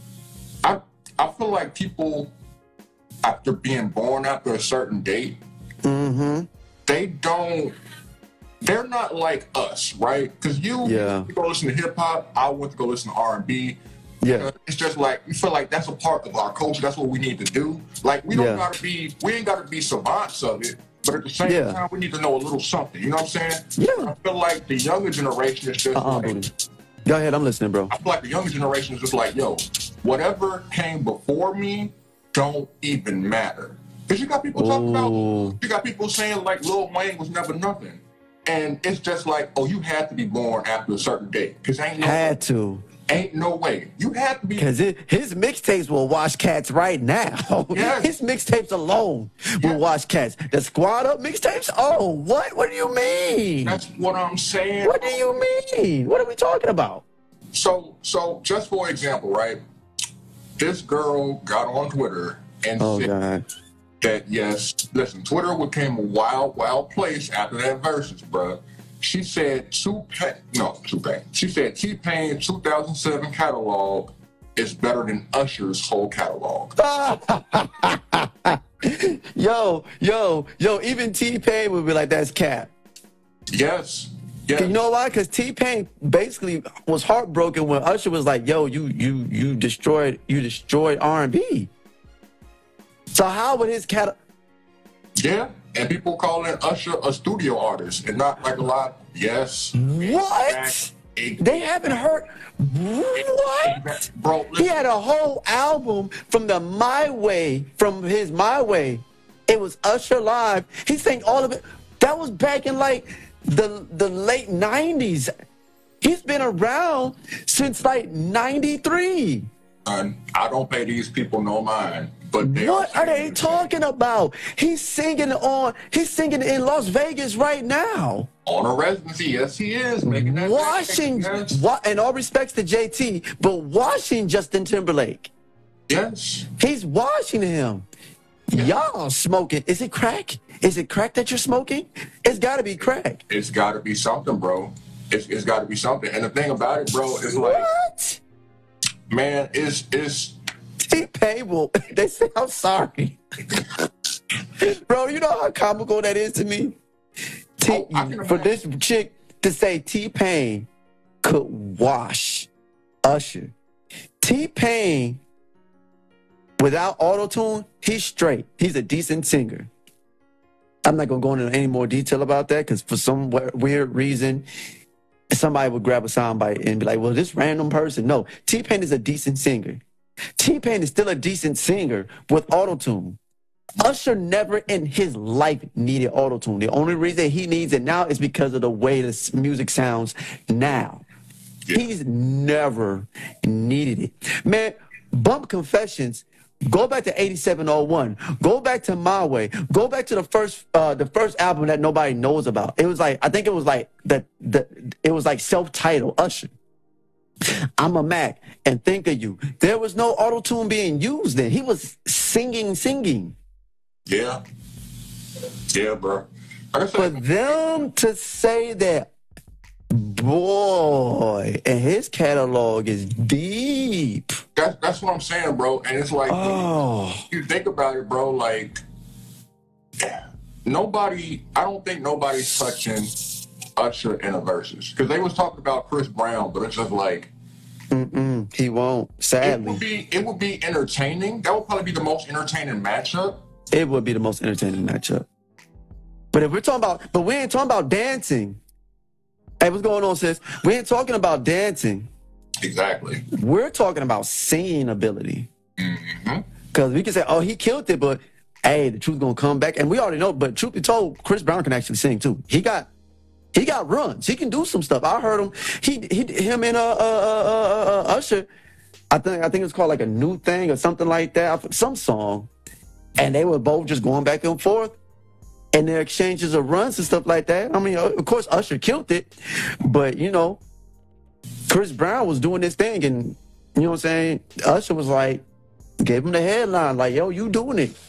I I feel like people, after being born after a certain date, Mm-hmm. they don't. They're not like us, right? Because you, Yeah. you go listen to hip hop. I went to go listen to R and B. Yeah. It's just like we feel like that's a part of our culture. That's what we need to do. Like we don't Yeah. gotta be, we ain't gotta be savants of it. But at the same Yeah. time, we need to know a little something. You know what I'm saying? Yeah. I feel like the younger generation is just Uh-uh, like, booty. Go ahead. I'm listening, bro. I feel like the younger generation is just like, yo, whatever came before me don't even matter. Because you got people talking about, Ooh. you got people saying like Lil Wayne was never nothing. And it's just like, oh, you had to be born after a certain date. Because ain't no Had to. Ain't no way. You had to be. Because his mixtapes will wash cats right now. Yes. His mixtapes alone will Yes. wash cats. The Squad Up mixtapes? Oh, what? What do you mean? That's what I'm saying. What do you mean? What are we talking about? So, so just for example, right? This girl got on Twitter and Oh, said God. that, yes, listen, Twitter became a wild, wild place after that versus, bruh. She said Tupac, no, Tupac. She said T-Pain two thousand seven catalog is better than Usher's whole catalog. yo, yo, yo, even T-Pain would be like, that's cap. Yes. Yes. You know why? Because T-Pain basically was heartbroken when Usher was like, yo, you you you destroyed you destroyed R and B. So how would his cat? Yeah. And people calling Usher a studio artist and not like a lot. Yes. What? Exact- They haven't heard. What? exact- Bro, He listen, had a whole album from the My Way, from his My Way. It was Usher Live. He sang all of it. That was back in like the the late nineties. He's been around since like ninety-three. I, I don't pay these people no mind. But they What are they singing. talking about? He's singing on. He's singing in Las Vegas right now. On a residency, yes, he is making that. Washing, Yes. wa- and all respects to J T, but washing Justin Timberlake. yes. He's washing him. Y'all smoking. Is it crack? Is it crack that you're smoking? It's got to be crack. It's got to be something, bro. it's, it's got to be something. And the thing about it, bro, is like, What? man, it's it's T-Pain will. They say, I'm sorry. Bro, you know how comical that is to me? T- Oh, I can for this chick to say T-Pain could wash Usher. T-Pain, without auto-tune, he's straight. He's a decent singer. I'm not going to go into any more detail about that because for some we- weird reason, somebody would grab a soundbite and be like, well, this random person. No, T-Pain is a decent singer. T-Pain is still a decent singer with auto-tune. Usher never in his life needed auto-tune. The only reason he needs it now is because of the way the music sounds now. Yeah. He's never needed it. Man, Bump Confessions, go back to eighty-seven oh one. Go back to My Way. Go back to the first uh, the first album that nobody knows about. It was like, I think it was like the, the it was like self-titled Usher. I'm a Mac and Think of You. There was no auto-tune being used then. He was singing, singing. yeah, yeah, bro. Like I For said, them to say that, boy, and his catalog is deep. that's that's what I'm saying, bro. And it's like, Oh, you think about it, bro. Like, nobody. I don't think nobody's touching Usher in a versus because they was talking about Chris Brown, but it's just like mm-mm, he won't. it would Sadly, be it would be entertaining. That would probably be the most entertaining matchup. it would be the most entertaining matchup. But if we're talking about, but we ain't talking about dancing. Hey, what's going on, sis? We ain't talking about dancing. Exactly. We're talking about singing ability. Mm-hmm. Because we can say, oh, he killed it, but hey, the truth's gonna come back. And we already know, but truth be told, Chris Brown can actually sing too. He got he got runs. He can do some stuff. I heard him. He he him and uh uh uh, uh, uh Usher. I think I think it's called like a new thing or something like that. Some song. And they were both just going back and forth. And their exchanges of runs and stuff like that. I mean, of course, Usher killed it, but you know, Chris Brown was doing this thing, and you know what I'm saying? Usher was like, gave him the headline, like, yo, you doing it.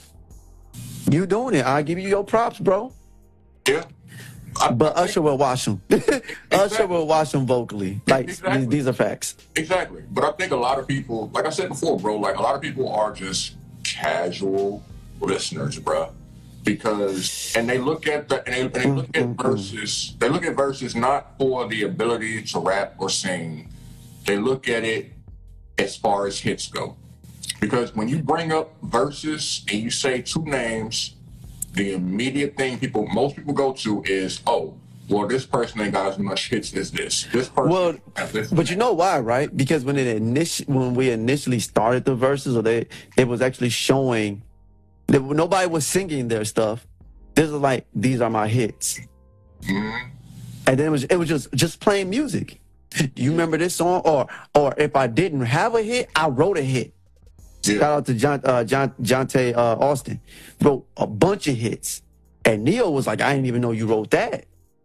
You doing it. I'll give you your props, bro. Yeah. I, But I Usher think- will watch him. Usher will watch him vocally. Like, Exactly. these, these are facts. Exactly. But I think a lot of people, like I said before, bro, like a lot of people are just casual listeners, bro. Because and they look at the and they, and they look at verses, they look at verses not for the ability to rap or sing. They look at it as far as hits go. Because when you bring up verses and you say two names, the immediate thing people most people go to is, oh, well, this person ain't got as much hits as this. This person Well, has this. but you know why, right? Because when it initi- when we initially started the verses, or they it was actually showing that nobody was singing their stuff. This is like, these are my hits. Mhm. And then it was it was just just playing music. You remember this song? Or or if I didn't have a hit, I wrote a hit. Yeah. Shout out to John uh John Jonte uh Austin. Wrote a bunch of hits. And Neil was like, I didn't even know you wrote that.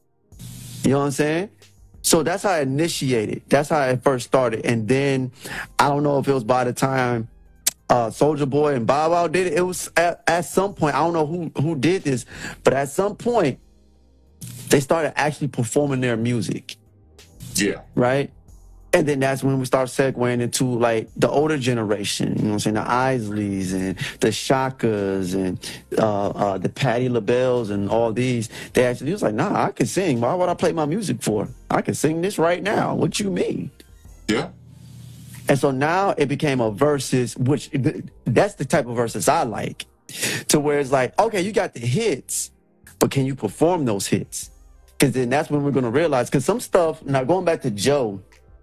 You know what I'm saying? So that's how I initiated. That's how it first started. And then I don't know if it was by the time uh Soulja Boy and Bow Wow did it. It was at, at some point, I don't know who who did this, but at some point they started actually performing their music, Yeah. right? And then that's when we start segueing into like the older generation, you know what I'm saying? The Isleys and the Shakas and uh, uh, the Patti LaBelles and all these. They actually was like, nah, I can sing. Why would I play my music for? I can sing this right now. What you mean? Yeah. And so now it became a versus, which that's the type of versus I like, to where it's like, okay, you got the hits, but can you perform those hits? Because then that's when we're going to realize, because some stuff, now going back to Joe,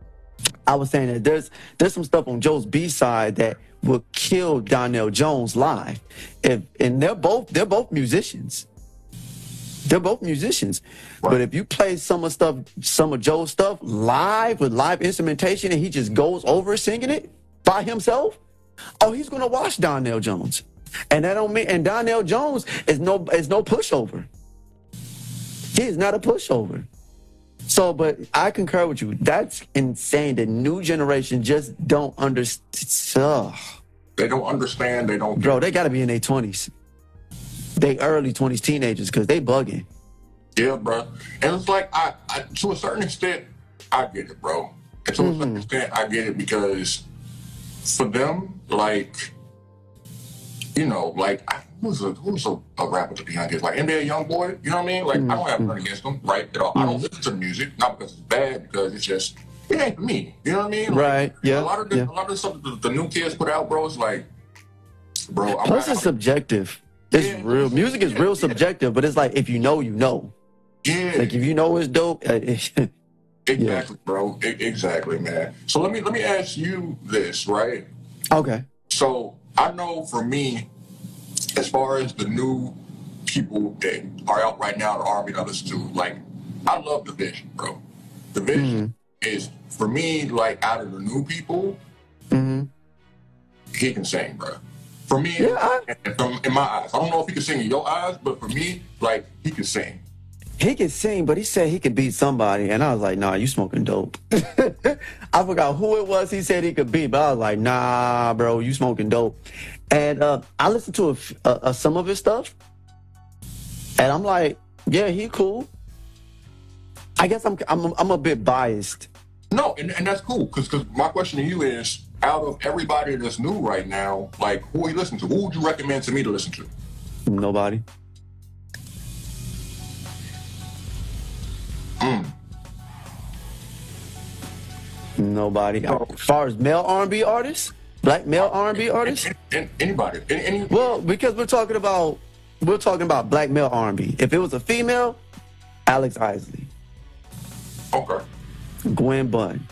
I was saying that there's there's some stuff on Joe's B-side that will kill Donnell Jones live. If and they're both they're both musicians. They're both musicians. Right. But if you play some of stuff, some of Joe's stuff live with live instrumentation and he just goes over singing it by himself, oh, he's gonna watch Donnell Jones. And that don't mean and Donnell Jones is no is no pushover. He is not a pushover. So, but I concur with you. That's insane. The new generation just don't understand. They don't understand. They don't. Bro, they got to be in their twenties. They early twenties teenagers because they bugging. Yeah, bro. And it's like I, I to a certain extent, I get it, bro. And to mm-hmm. a certain extent, I get it because for them, like, you know, like who's a who's a, a rapper to be honest, like N B A YoungBoy, you know what I mean? Like mm-hmm. I don't have nothing against them, right? At all. Mm-hmm. I don't listen to the music, not because it's bad, because it's just it ain't for me. You know what I mean? Like, right. Yeah. A lot of the, yeah. a lot of the stuff that the, the new kids put out, bro, it's like, bro. I'm Plus, not, it's subjective. It's yeah, real. It's, music is real yeah. subjective, but it's like if you know, you know. Yeah. Like if you know it's dope. Uh, exactly, yeah. bro. I, exactly, man. So let me let me ask you this, right? Okay. So I know for me, as far as the new people that are out right now, the R and B that I listen to, like I love Division, bro. Division mm-hmm. is for me like out of the new people, mm-hmm. he can sing, bro. For me, yeah, I, in, in my eyes, I don't know if he can sing in your eyes, but for me, like he can sing. He could sing, but he said he could beat somebody, and I was like, "Nah, you smoking dope." I forgot who it was. He said he could beat, but I was like, "Nah, bro, you smoking dope." And uh, I listened to a, a, a, some of his stuff, and I'm like, "Yeah, he cool." I guess I'm I'm I'm a bit biased. No, and, and that's cool, because because my question to you is, out of everybody that's new right now, like who are you listening to? Who would you recommend to me to listen to? Nobody. Mm. Nobody. As far as male R and B artists, black male R and B artists, anybody. Any, any, well, because we're talking about we're talking about black male R and B. If it was a female, Alex Isley. Okay. Gwen Bunn.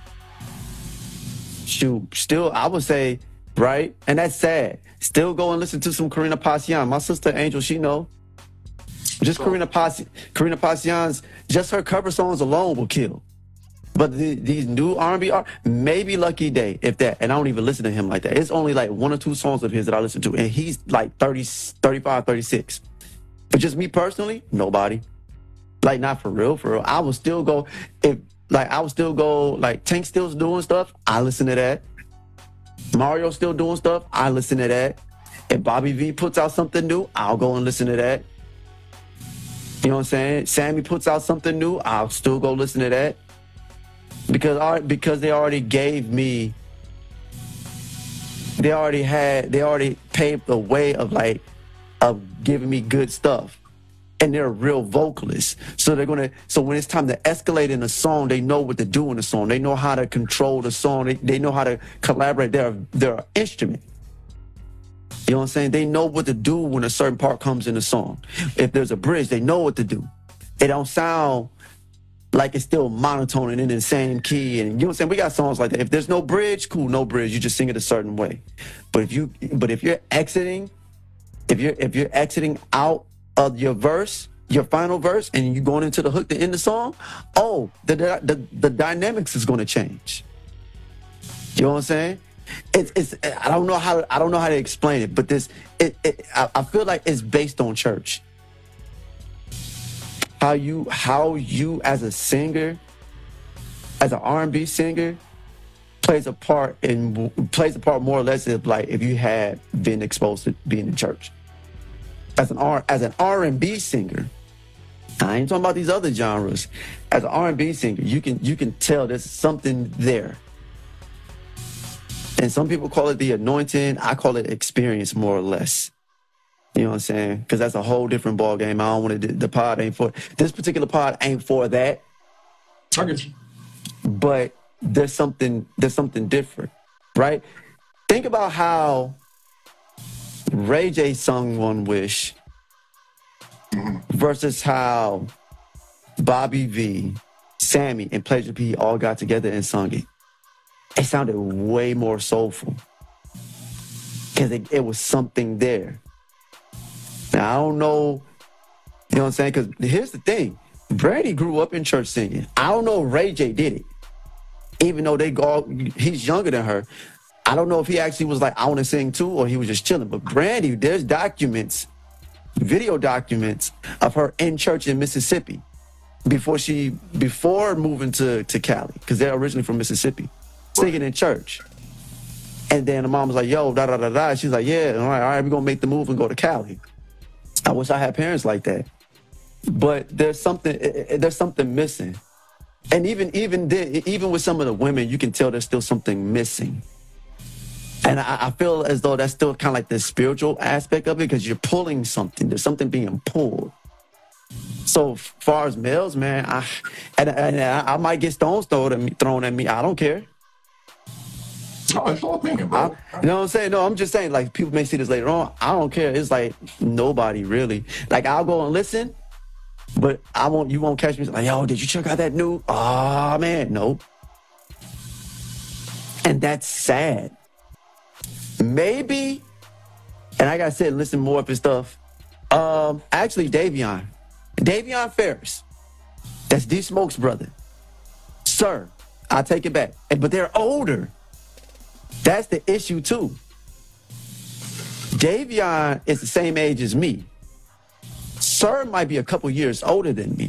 Shoot, still I would say, right, and that's sad. Still go and listen to some Karina Pasian. My sister Angel, she know. Just Karina Pas- Karina Pasian's, just her cover songs alone will kill. But the, these new R and B are maybe Lucky Day, if that. And I don't even listen to him like that. It's only like one or two songs of his that I listen to, and he's like thirty, thirty-five, thirty-six. But just me personally, nobody. Like not for real, for real. I will still go if like I will still go like Tank still's doing stuff. I listen to that. Mario still doing stuff. I listen to that. If Bobby V puts out something new, I'll go and listen to that. You know what I'm saying? Sammy puts out something new, I'll still go listen to that. Because because they already gave me, they already had, they already paved the way of like, of giving me good stuff. And they're real vocalists. So they're gonna, so when it's time to escalate in a song, they know what to do in the song. They know how to control the song. They, they know how to collaborate their, their instrument. You know what I'm saying? They know what to do when a certain part comes in the song. If there's a bridge, they know what to do. It don't sound like it's still monotone and in the same key. And you know what I'm saying? We got songs like that. If there's no bridge, cool, no bridge. You just sing it a certain way. But if you, but if you're exiting, if you're if you're exiting out of your verse, your final verse, and you're going into the hook to end the song, oh, the the the, the dynamics is going to change. You know what I'm saying? It's, it's I don't know how to, I don't know how to explain it, but this it, it I, I feel like it's based on church. How you how you as a singer, as an R and B singer, plays a part in plays a part more or less of like if you had been exposed to being in church. As an R as an R and B singer, I ain't talking about these other genres. As an R and B singer, you can you can tell there's something there. And some people call it the anointing. I call it experience, more or less. You know what I'm saying? Because that's a whole different ball game. I don't want to. The pod ain't for this particular pod ain't for that. I get you. But there's something. There's something different, right? Think about how Ray J sung "One Wish" mm-hmm. versus how Bobby V, Sammy, and Pleasure P all got together and sung it. It sounded way more soulful because it, it was something there. Now, I don't know, you know what I'm saying? Because here's the thing. Brandy grew up in church singing. I don't know if Ray J did it. Even though they go, he's younger than her. I don't know if he actually was like, I want to sing too, or he was just chilling. But Brandy, there's documents, video documents of her in church in Mississippi before she, before moving to, to Cali, because they're originally from Mississippi. Singing in church. And then the mom was like, yo, da da da da. She's like, yeah, all right, all right, we're gonna make the move and go to Cali. I wish I had parents like that. but there's something there's something missing. And even even then, even with some of the women, you can tell there's still something missing. And I, I feel as though that's still kind of like the spiritual aspect of it, because you're pulling something. There's something being pulled. So as far as males, man, I and, and I, I might get stones thrown at me. Thrown at me. I don't care. No, it's all opinion, bro. I, you know what I'm saying? No, I'm just saying, like, people may see this later on. I don't care. It's like nobody really. Like, I'll go and listen, but I won't. You won't catch me like, yo, did you check out that new? Oh man, nope. And that's sad. Maybe, and like I said, listen more of his stuff. Um, actually, Davion, Davion Ferris, that's D Smoke's brother. Sir, I take it back. But they're older. That's the issue too. Davion is the same age as me. Sir might be a couple years older than me,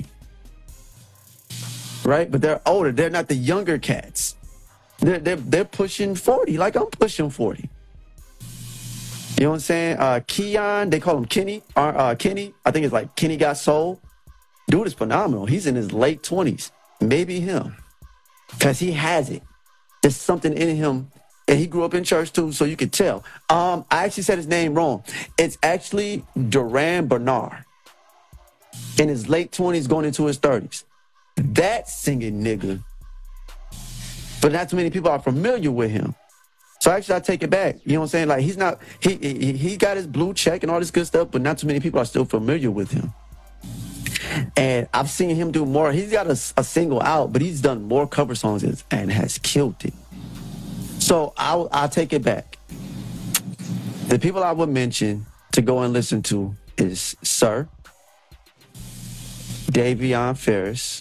right? But they're older. They're not the younger cats. They're they're, they're pushing forty, like I'm pushing forty. You know what I'm saying? Uh, Keon, they call him Kenny. Uh, uh, Kenny, I think it's like Kenny Got Soul. Dude is phenomenal. He's in his late twenties. Maybe him. Because he has it. There's something in him. And he grew up in church too, so you could tell. Um, I actually said his name wrong. It's actually Duran Bernard. In his late twenties, going into his thirties. That singing nigga. But not too many people are familiar with him. So actually, I take it back. You know what I'm saying? Like, he's not, he, he he got his blue check and all this good stuff, but not too many people are still familiar with him. And I've seen him do more. He's got a, a single out, but he's done more cover songs and has killed it. So I'll, I'll take it back. The people I would mention to go and listen to is Sir, Davion Ferris,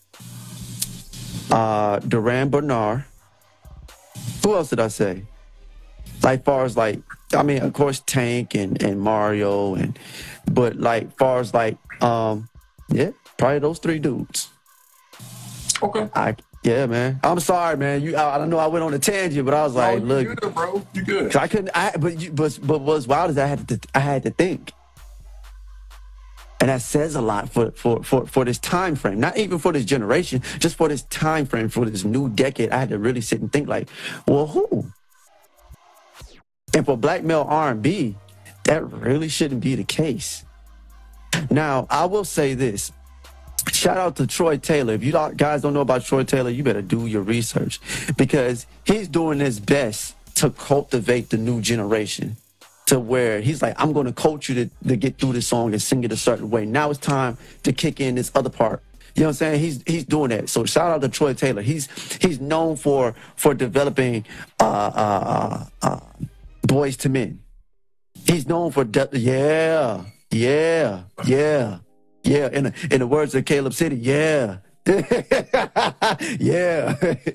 uh, Duran Bernard. Who else did I say? Like, far as like, I mean, of course, Tank and, and Mario, and but like, far as like, um, yeah, probably those three dudes. Okay. I yeah, man. I'm sorry, man. You, I, I don't know. I went on a tangent, but I was like, no, look, you good, bro. You good? I couldn't. I but you, but but what's wild is I had to I had to think. And that says a lot for, for, for, for this time frame, not even for this generation, just for this time frame, for this new decade. I had to really sit and think like, well, who? And for black male R and B, that really shouldn't be the case. Now, I will say this. Shout out to Troy Taylor. If you guys don't know about Troy Taylor, you better do your research, because he's doing his best to cultivate the new generation. To where he's like, I'm going to coach you to, to get through this song and sing it a certain way. Now it's time to kick in this other part. You know what I'm saying? He's he's doing that. So shout out to Troy Taylor. He's he's known for for developing uh, uh, uh, uh, boys to men. He's known for de- yeah, yeah, yeah, yeah. In the, in the words of Caleb City, yeah, yeah.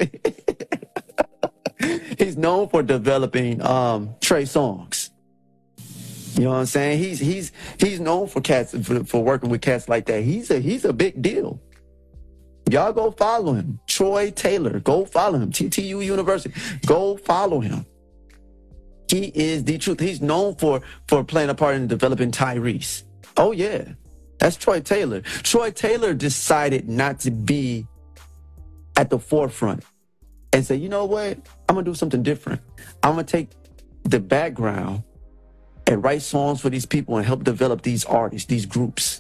He's known for developing um, Trey Songz. You know what I'm saying? He's he's he's known for cats for, for working with cats like that. He's a he's a big deal. Y'all go follow him. Troy Taylor. Go follow him. T T U University. Go follow him. He is the truth. He's known for for playing a part in developing Tyrese. Oh yeah. That's Troy Taylor. Troy Taylor decided not to be at the forefront and say, you know what? I'm gonna do something different. I'm gonna take the background and write songs for these people and help develop these artists, these groups.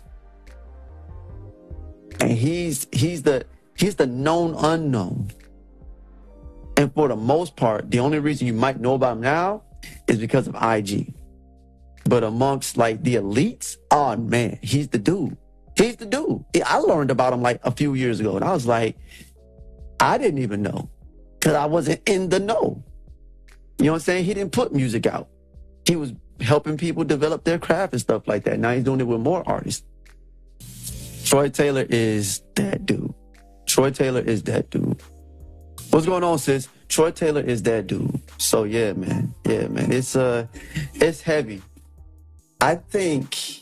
And he's he's the he's the known unknown. And for the most part, the only reason you might know about him now is because of I G. But amongst like the elites, oh man, he's the dude. He's the dude. I learned about him like a few years ago, and I was like, I didn't even know, because I wasn't in the know. You know what I'm saying? He didn't put music out. He was helping people develop their craft and stuff like that. Now he's doing it with more artists. Troy Taylor is that dude. Troy Taylor is that dude. What's going on, sis? Troy Taylor is that dude. So yeah, man. Yeah, man. It's uh it's heavy. I think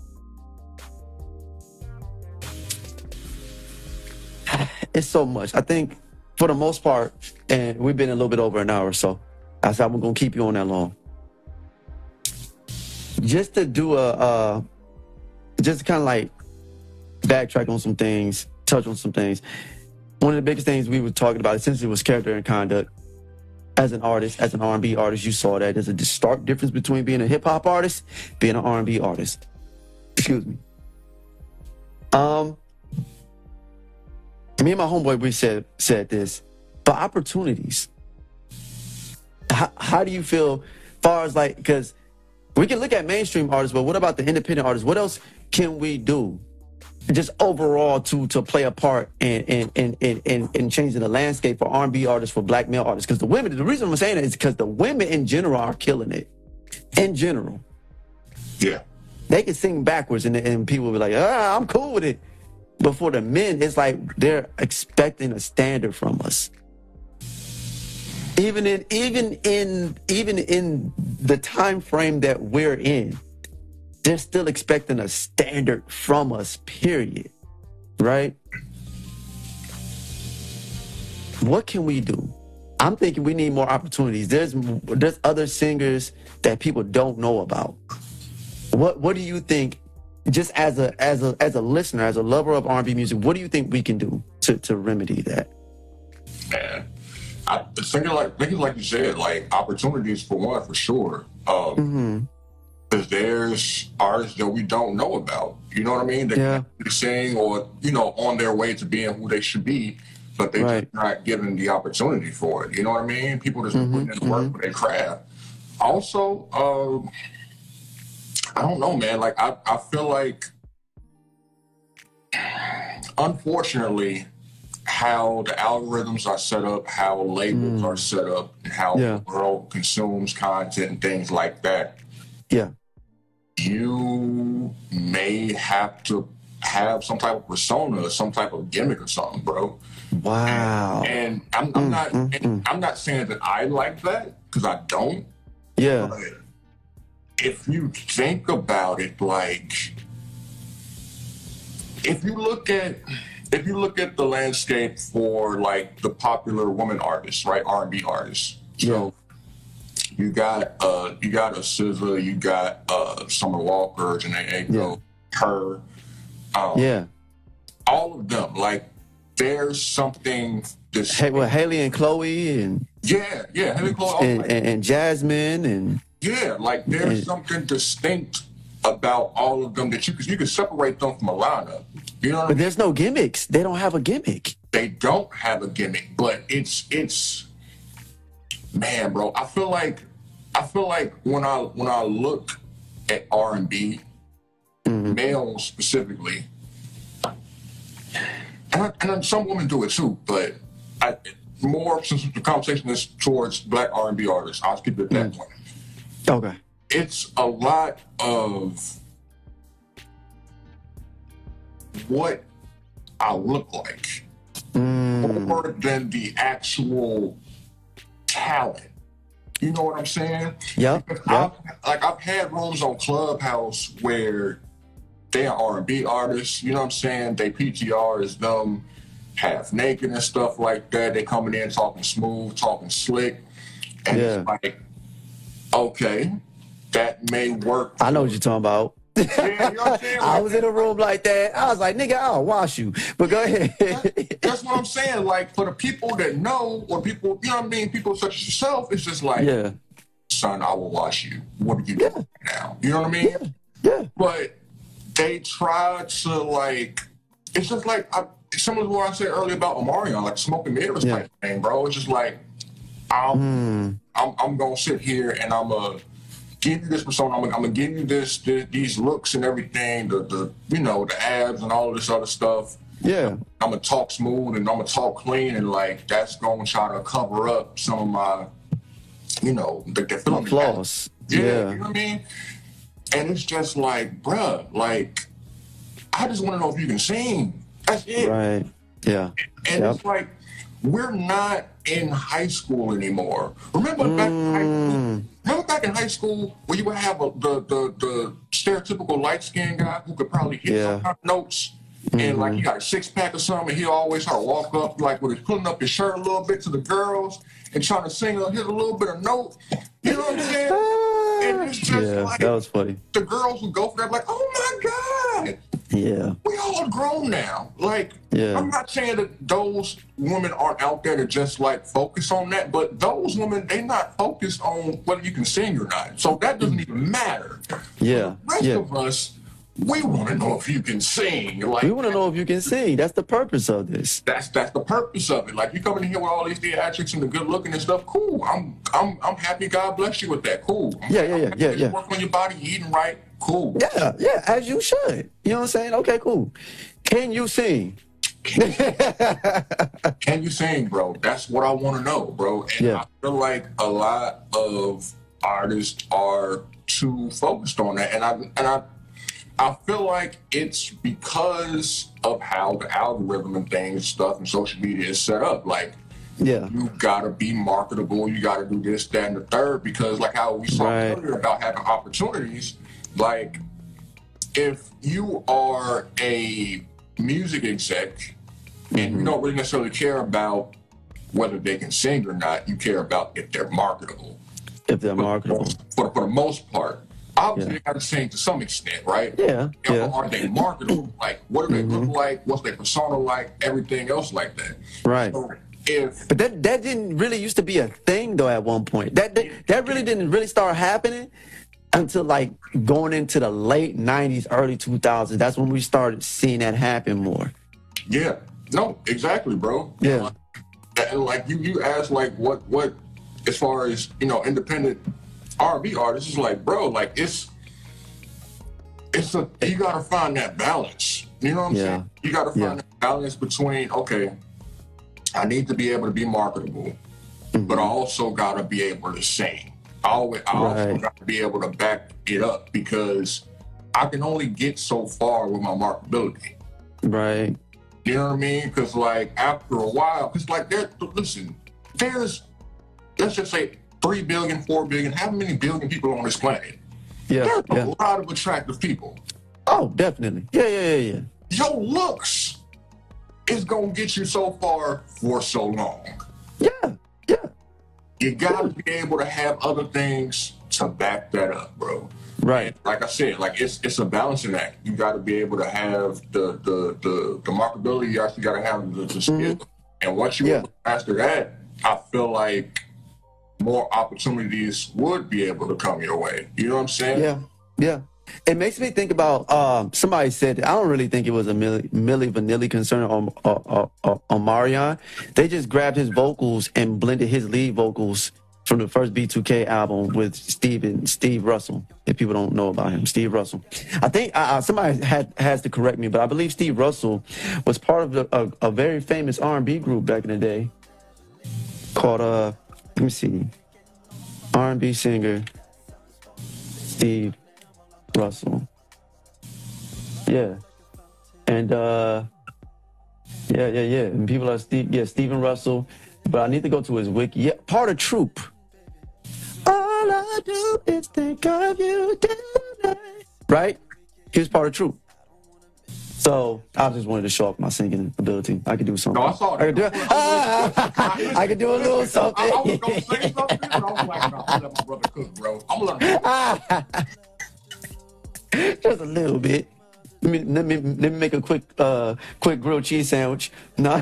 it's so much. I think for the most part, and we've been a little bit over an hour, so I said I'm gonna keep you on that long. Just to do a, uh, just kind of like backtrack on some things, touch on some things. One of the biggest things we were talking about essentially was character and conduct. As an artist, as an R and B artist, you saw that there's a stark difference between being a hip hop artist, being an R and B artist. Excuse me. Um, me and my homeboy, we said said this, but opportunities. How, how do you feel, far as like, because we can look at mainstream artists, but what about the independent artists? What else can we do, just overall, to to play a part in in in in, in, in changing the landscape for R and B artists, for black male artists? Because the women, the reason I'm saying that is because the women in general are killing it. In general, Yeah. they can sing backwards, and, and people will be like, ah, I'm cool with it. But for the men, it's like they're expecting a standard from us. Even in even in even in the time frame that we're in, they're still expecting a standard from us, period. Right? What can we do? I'm thinking we need more opportunities. There's there's other singers that people don't know about. What what do you think, just as a as a as a listener, as a lover of R and B music, what do you think we can do to, to remedy that? Man, I thinking like thinking like you said, like opportunities for one, for sure. Um, Mm-hmm. Because there's artists that we don't know about. You know what I mean? They Yeah. can sing or, you know, on their way to being who they should be, but they're Right. just not given the opportunity for it. You know what I mean? People just Mhm, putting in the work for their craft. Also, um, I don't know, man. Like, I, I feel like, unfortunately, how the algorithms are set up, how labels are set up, and how Yeah. the world consumes content and things like that, Yeah. you may have to have some type of persona, some type of gimmick or something, bro. Wow. And I'm, I'm Mm, not, mm, and I'm not saying that I like that, because I don't. Yeah. But if you think about it, like, if you look at, if you look at the landscape for like the popular women artists, right, R and B artists, so. You got uh, you got a S Z A, you got uh, Summer Walker, Janae Aiko, her, um, Yeah. all of them. Like, there's something. This, Hey, well, Haley and Chloe and yeah, yeah, Haley Chloe, all and, like, and, and Jasmine and yeah, like there's and- something distinct about all of them that you could you could separate them from a lineup. You know what I but mean? there's no gimmicks. They don't have a gimmick. They don't have a gimmick, but it's it's man, bro. I feel like I feel like when I when I look at R and B, Mhm. males specifically, and, I, and some women do it too, but I, more since the conversation is towards black R and B artists, I'll keep it at that point. Okay. It's a lot of what I look like Mm. more than the actual talent. You know what I'm saying? Yep. Because Yep. I've, like I've had rooms on Clubhouse where they are R and B artists. You know what I'm saying? They P T R is them half naked and stuff like that. They coming in talking smooth, talking slick, and Yeah. it's like, okay, that may work. I know what you're talking about. Yeah, you know what I'm saying? I Like, was in a room like that. I was like, nigga, I'll wash you. But go ahead. that's what I'm saying. Like, for the people that know, or people, you know what I mean, people such as yourself, it's just like, Yeah. son, I will wash you. What are you doing now? You know what I mean? Yeah. But they try to, like, it's just like, I, similar to what I said earlier about Omarion, like smoking mirrors Yeah. type thing, bro. It's just like, I'm, Mm. I'm, I'm going to sit here and I'm going to give you this persona. I'm, I'm going to give you this, this, these looks and everything, the, the, you know, the abs and all of this other stuff. Yeah. I'm going to talk smooth and I'm going to talk clean, and, like, that's going to try to cover up some of my, you know, the, the My feeling. flaws. Yeah, Yeah. you know what I mean? And it's just like, bruh, like, I just want to know if you can sing. That's it. Right. Yeah. And Yep. it's like, we're not in high school anymore. Remember back in high school? Mm. Remember back in high school where you would have a, the, the the stereotypical light-skinned guy who could probably hit Yeah. some kind of notes, and like Mhm. he got a six-pack or something, and he always try to walk up like with his pulling up his shirt a little bit to the girls and trying to sing a hit a little bit of note. You know what I'm saying? And it's just Yeah, like that was funny. the girls would go for that, like, oh my God, Yeah. We all grown now. Like, Yeah. I'm not saying that those women aren't out there to just like focus on that, but those women, they not focused on whether you can sing or not. So that doesn't even matter. Yeah. The rest Yeah. of us, we want to know if you can sing. Like, We want to know if you can sing. That's the purpose of this. That's that's the purpose of it. Like, you coming in here with all these theatrics and the good looking and stuff. Cool. I'm I'm I'm happy. God bless you with that. Cool. I'm, Yeah, yeah, I'm yeah, happy yeah, that you yeah. Work on your body, you eating right. Cool. Yeah, yeah, as you should. You know what I'm saying? Okay, cool. Can you sing? Can you sing, bro? That's what I want to know, bro. And Yeah. I feel like a lot of artists are too focused on that, and I and I I feel like it's because of how the algorithm and things, stuff, and social media is set up. Like, Yeah. you gotta be marketable. You gotta do this, that, and the third. Because, like how we talked Right. earlier about having opportunities, like if you are a music exec and you don't really necessarily care about whether they can sing or not, you care about if they're marketable. If they're marketable. For, for the most part, obviously Yeah. they got to sing to some extent, right? Yeah, And yeah. Mm-hmm. Are they marketable? Like, what do they look like? What's their persona like? Everything else like that. Right. So if But that that didn't really used to be a thing though at one point. That that, that really didn't really start happening until like going into the late nineties, early two thousands. That's when we started seeing that happen more. yeah, no, exactly, bro. Yeah. And like you, you asked like what what as far as you know independent R and B artists is like, bro, like it's it's a you gotta find that balance. You know what I'm Yeah. saying? You gotta find Yeah. that balance between okay, I need to be able to be marketable, but I also gotta be able to sing. I always I also Right. gotta be able to back it up because I can only get so far with my marketability. Right. You know what I mean? Because like after a while, because like there, listen, there's let's just say three billion, four billion, how many billion people on this planet? Yeah. There's a Yeah. lot of attractive people. Oh, definitely. Yeah, yeah, yeah, yeah. Your looks is gonna get you so far for so long. Yeah. Yeah. You gotta be able to have other things to back that up, bro. Right. Like I said, like it's it's a balancing act. You got to be able to have the the the, the marketability. You actually got to have the, the skill. And once you Yeah. master that, I feel like more opportunities would be able to come your way. You know what I'm saying? Yeah. Yeah. It makes me think about um, somebody said, I don't really think it was a Milli, Milli Vanilli concern on, on, on, on Marion. They just grabbed his vocals and blended his lead vocals from the first B two K album with Steve and Steve Russell. If people don't know about him, Steve Russell. I think uh, somebody had has to correct me, but I believe Steve Russell was part of the, a, a very famous R and B group back in the day called, uh, let me see, R and B singer Steve Russell. Yeah. And, uh, yeah, yeah, yeah. And people are Steve, yeah, Stephen Russell. But I need to go to his wiki. Yeah, part of Troop. All I do is think of you tonight. Right? He was part of Troop. So I just wanted to show off my singing ability. I could do something. No, I saw I could do, that. ah, I could do a little something. I, I was gonna say something, but I was like, no, I'm gonna let my brother cook, bro. I'm gonna let him Just a little bit. Let me let me let me make a quick uh quick grilled cheese sandwich. No,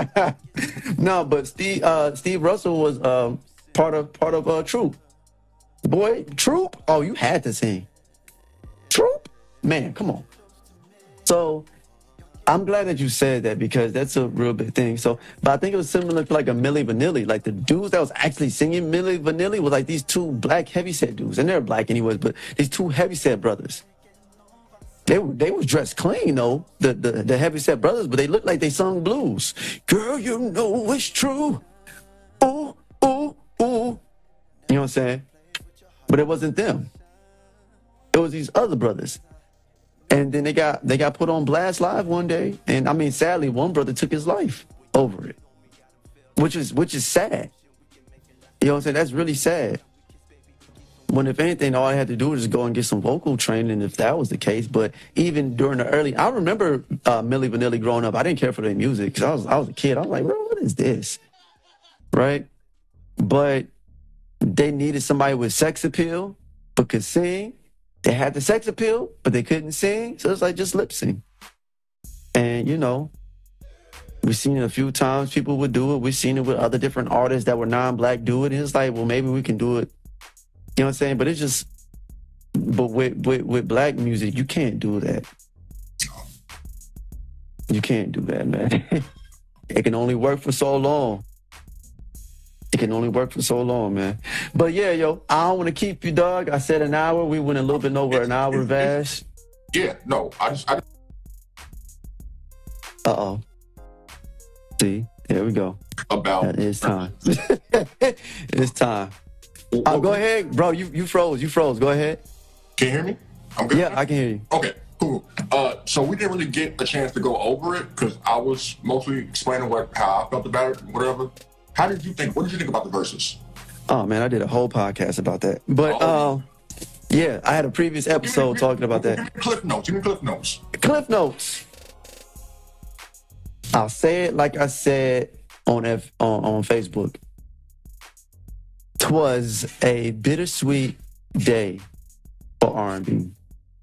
no, but Steve uh Steve Russell was um part of part of uh Troop. Boy, Troop. Oh, you had to sing. Troop, man, come on. So I'm glad that you said that because that's a real big thing. So, but I think it was similar to like a Milli Vanilli. Like the dudes that was actually singing Milli Vanilli was like these two black heavyset dudes, and they're black anyways. But these two heavyset brothers. They were they was dressed clean though, the the, the heavyset brothers, but they looked like they sung blues. Girl, you know it's true. Ooh, ooh, ooh. You know what I'm saying? But it wasn't them. It was these other brothers. And then they got they got put on blast live one day. And I mean, sadly, one brother took his life over it. Which is which is sad. You know what I'm saying? That's really sad. When if anything, all I had to do was just go and get some vocal training if that was the case. But even during the early, I remember uh, Milli Vanilli growing up. I didn't care for their music because I was I was a kid. I was like, bro, what is this? Right? But they needed somebody with sex appeal but could sing. They had the sex appeal, but they couldn't sing. So it's like just lip sync. And, you know, we've seen it a few times. People would do it. We've seen it with other different artists that were non-black do it. And it's like, well, maybe we can do it. You know what I'm saying? But it's just, but with, with, with black music, you can't do that. You can't do that, man. It can only work for so long. It can only work for so long, man. But yeah, yo, I don't want to keep you, dog. I said an hour. We went a little bit over an hour, Vash. Yeah, no, I just, I Uh-oh. See, there we go. about It's time. It's time. Oh, go ahead, bro. You you froze. You froze. Go ahead. Can you hear me? I'm good. Yeah, I can hear you. Okay, cool. Uh, so we didn't really get a chance to go over it because I was mostly explaining what how I felt about it, whatever. How did you think? What did you think about the verses? Oh man, I did a whole podcast about that. But Oh. um, yeah, I had a previous episode talking about Give that. me Cliff notes. Give me Cliff notes. Cliff notes. I'll say it like I said on F, on, on Facebook. 'Twas a bittersweet day for R and B.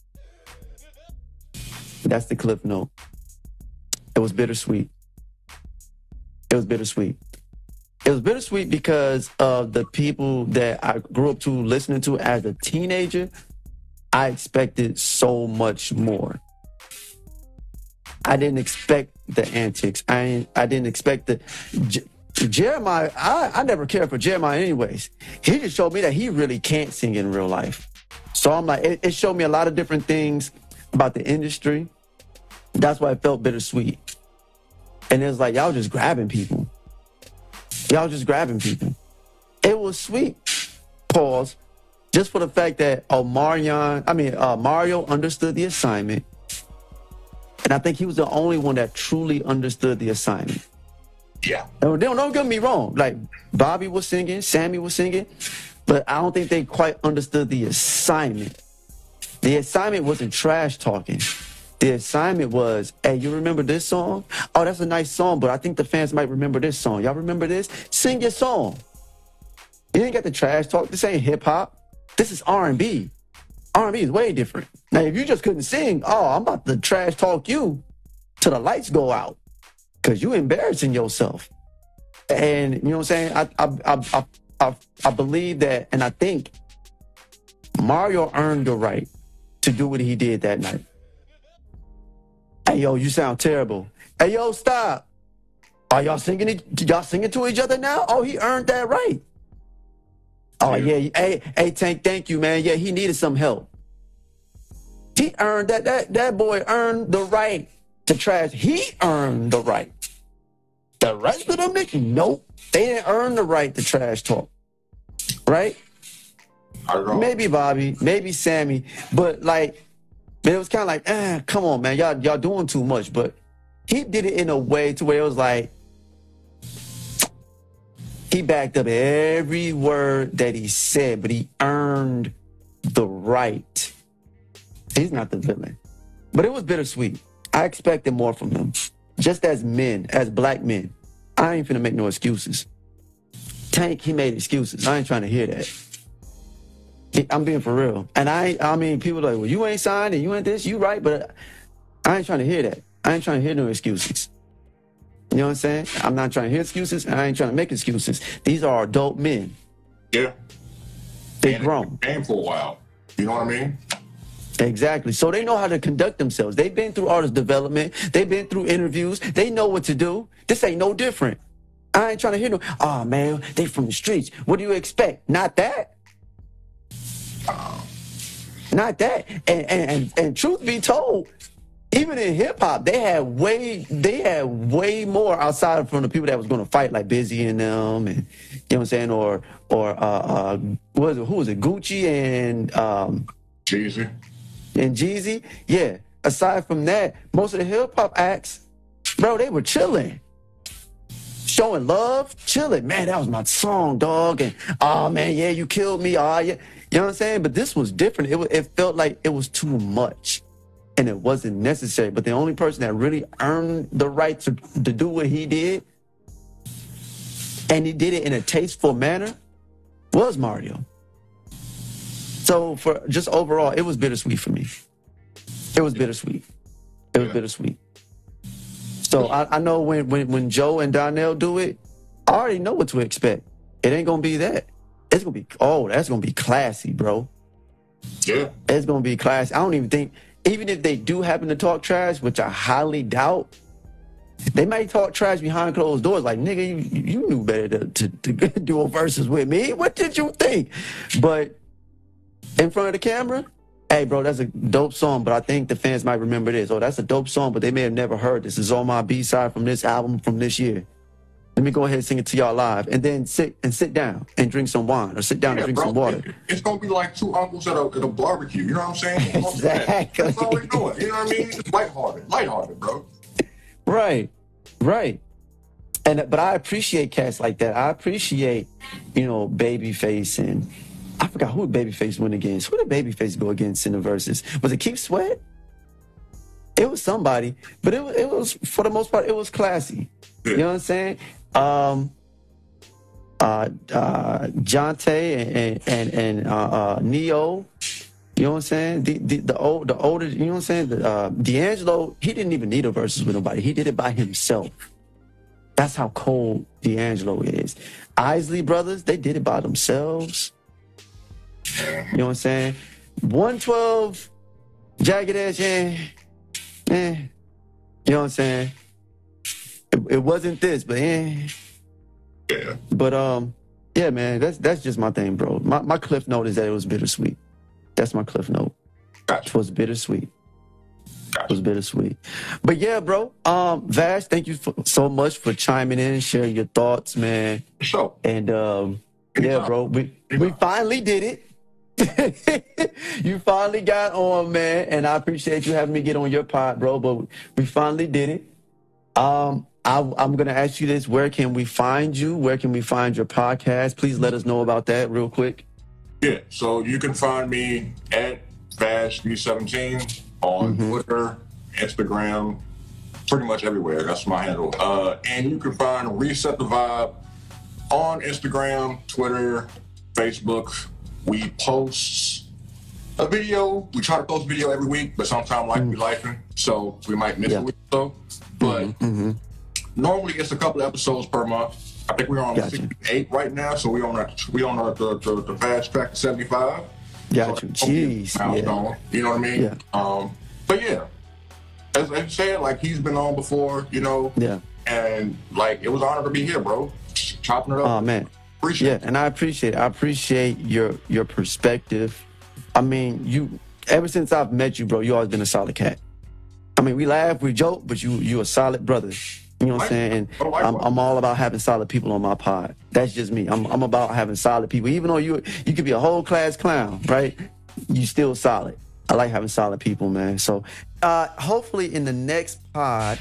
That's the Cliff note. It was bittersweet. It was bittersweet. It was bittersweet because of the people that I grew up to listening to as a teenager. I expected so much more. I didn't expect the antics. I I didn't expect the J- Jeremiah. I, I never cared for Jeremiah anyways. He just showed me that he really can't sing in real life. So I'm like, it, it showed me a lot of different things about the industry. That's why it felt bittersweet. And it was like, y'all just grabbing people. Y'all just grabbing people. It was sweet. Pause. Just for the fact that Omarion, I mean, uh, Mario understood the assignment. And I think he was the only one that truly understood the assignment. Yeah. Don't, don't get me wrong. Like, Bobby was singing, Sammy was singing, but I don't think they quite understood the assignment. The assignment wasn't trash talking. The assignment was, hey, you remember this song? Oh, that's a nice song, but I think the fans might remember this song. Y'all remember this? Sing your song. You ain't got the trash talk. This ain't hip hop. This is R and B. R and B is way different. Now, if you just couldn't sing, oh, I'm about to trash talk you till the lights go out because you embarrassing yourself. And you know what I'm saying? I, I, I, I, I, I believe that, and I think Mario earned the right to do what he did that night. Hey, yo, you sound terrible. Hey, yo, stop. Are y'all singing it? Y'all singing to each other now? Oh, he earned that right. Oh, yeah. Hey, hey, Tank, thank you, man. Yeah, he needed some help. He earned that. That, that boy earned the right to trash. He earned the right. The rest of them, niggas, nope. They didn't earn the right to trash talk. Right? I don't know. Maybe Bobby, maybe Sammy, but like, man, it was kind of like, eh, come on, man, y'all, y'all doing too much. But he did it in a way to where it was like, he backed up every word that he said, but he earned the right. He's not the villain, but it was bittersweet. I expected more from him. Just as men, as black men, I ain't finna make no excuses. Tank, he made excuses. I ain't trying to hear that. I'm being for real. And I I mean, people are like, well, you ain't signed and you ain't this, you right, but I ain't trying to hear that. I ain't trying to hear no excuses. You know what I'm saying? I'm not trying to hear excuses, and I ain't trying to make excuses. These are adult men. Yeah. They And grown. it's been for a while. You know what I mean? Exactly. So they know how to conduct themselves. They've been through artist development. They've been through interviews. They know what to do. This ain't no different. I ain't trying to hear no, oh, man, they from the streets. What do you expect? Not that. Not that. And, and, and, and truth be told, even in hip hop, they had way they had way more outside from the people that was going to fight, like Busy and them, and you know what I'm saying, or or uh, uh what was it, who was it, Gucci and um Jeezy. and Jeezy. Yeah. Aside from that, most of the hip hop acts, bro, they were chilling, showing love, chilling. Man, that was my song, dog. And oh man, yeah, you killed me. Oh yeah, you know what I'm saying. But this was different. It was, it felt like it was too much. And it wasn't necessary. But the only person that really earned the right to, to do what he did, and he did it in a tasteful manner, was Mario. So for just overall, it was bittersweet for me. It was bittersweet. It was Yeah. bittersweet. So I, I know when, when when Joe and Donnell do it, I already know what to expect. It ain't gonna be that. It's gonna be oh, that's gonna be classy, bro. Yeah. It's gonna be classy. I don't even think, even if they do happen to talk trash, which I highly doubt, they might talk trash behind closed doors. Like, nigga, you, you knew better to, to, to do a verses with me. What did you think? But in front of the camera, hey, bro, that's a dope song, but I think the fans might remember this. Oh, that's a dope song, but they may have never heard this. This is on my B-side from this album from this year. Let me go ahead and sing it to y'all live, and then sit and sit down and drink some wine, or sit down Yeah, and drink bro, some water. it- it's gonna be like two uncles at a, at a barbecue. You know what I'm saying? Exactly. That's all we're doing. You know what I mean? It's lighthearted, lighthearted, bro. Right, right. And but I appreciate cats like that. I appreciate, you know, Babyface, and I forgot who Babyface went against. Who did Babyface go against in the verses? Was it Keith Sweat? It was somebody, but it was, it was for the most part, it was classy. You know what I'm saying? Um, uh, uh, Jonte and and and uh, uh, Neo. You know what I'm saying? The the, the old the older. You know what I'm saying? The, uh, D'Angelo, he didn't even need a verses with nobody. He did it by himself. That's how cold D'Angelo is. Isley Brothers, they did it by themselves. You know what I'm saying? one twelve, Jagged Edge, eh, eh. You know what I'm saying? It, it wasn't this, but eh. Yeah. But um, yeah, man, that's that's just my thing, bro. My my cliff note is that it was bittersweet. That's my cliff note. Gotcha. It was bittersweet. It Gotcha. was bittersweet. But yeah, bro. Um, Vash, thank you for, so much for chiming in and sharing your thoughts, man. So, And um, yeah, Anytime. bro, we we Anytime. finally did it. You finally got on, man, and I appreciate you having me get on your pod, bro. But we finally did it. Um, I, I'm gonna ask you this: where can we find you? Where can we find your podcast? Please let us know about that real quick. yeah, so you can find me at Vash V seventeen on Mm-hmm. Twitter, Instagram, pretty much everywhere. That's my handle. Uh, and you can find Reset the Vibe on Instagram, Twitter, Facebook. We post a video. We try to post a video every week, but sometimes like we lifing, so we might miss Yeah. a week or so. But Mm-hmm. normally it's a couple episodes per month. I think we're on Gotcha. sixty-eight right now, so we on that we on the the, the, the fast track to seventy-five. Got So you. that's gonna be a Jeez. milestone, Yeah. You know what I mean? Yeah. Um, but yeah, as I said, like he's been on before, you know, Yeah. and like it was an honor to be here, bro. Chopping it up. Oh man. Appreciate Yeah, it. and I appreciate I appreciate your your perspective. I mean, you ever since I've met you, bro, you always been a solid cat. I mean, we laugh, we joke, but you you a solid brother. You know what I'm saying? And Oh, likewise. I'm, I'm all about having solid people on my pod. That's just me. I'm I'm about having solid people. Even though you you could be a whole class clown, right? You still solid. I like having solid people, man. So uh hopefully in the next pod,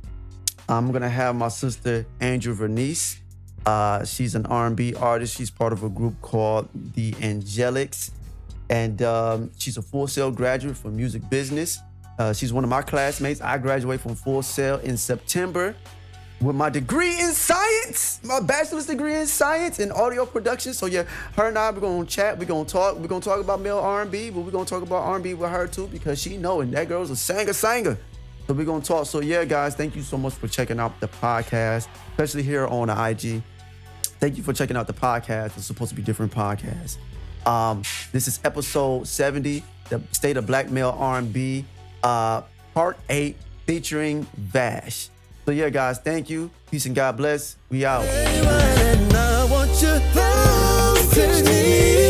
I'm gonna have my sister Andrew Vernice. Uh, she's an R and B artist. She's part of a group called The Angelics, and um, she's a Full Sail graduate from music business. Uh, she's one of my classmates. I graduate from Full Sail in September with my degree in science, my bachelor's degree in science and audio production. So yeah, her and I, we're gonna chat. We're gonna talk. We're gonna talk about male R and B, but we're gonna talk about R and B with her too because she know, and that girl's a singer, singer. So we're gonna talk. So yeah, guys, thank you so much for checking out the podcast, especially here on the I G. Thank you for checking out the podcast. It's supposed to be different podcasts. Um, this is episode seventy, the State of Black Male R and B, uh, part eight, featuring Vash. So yeah, guys, thank you. Peace and God bless. We out. And I want you close to me.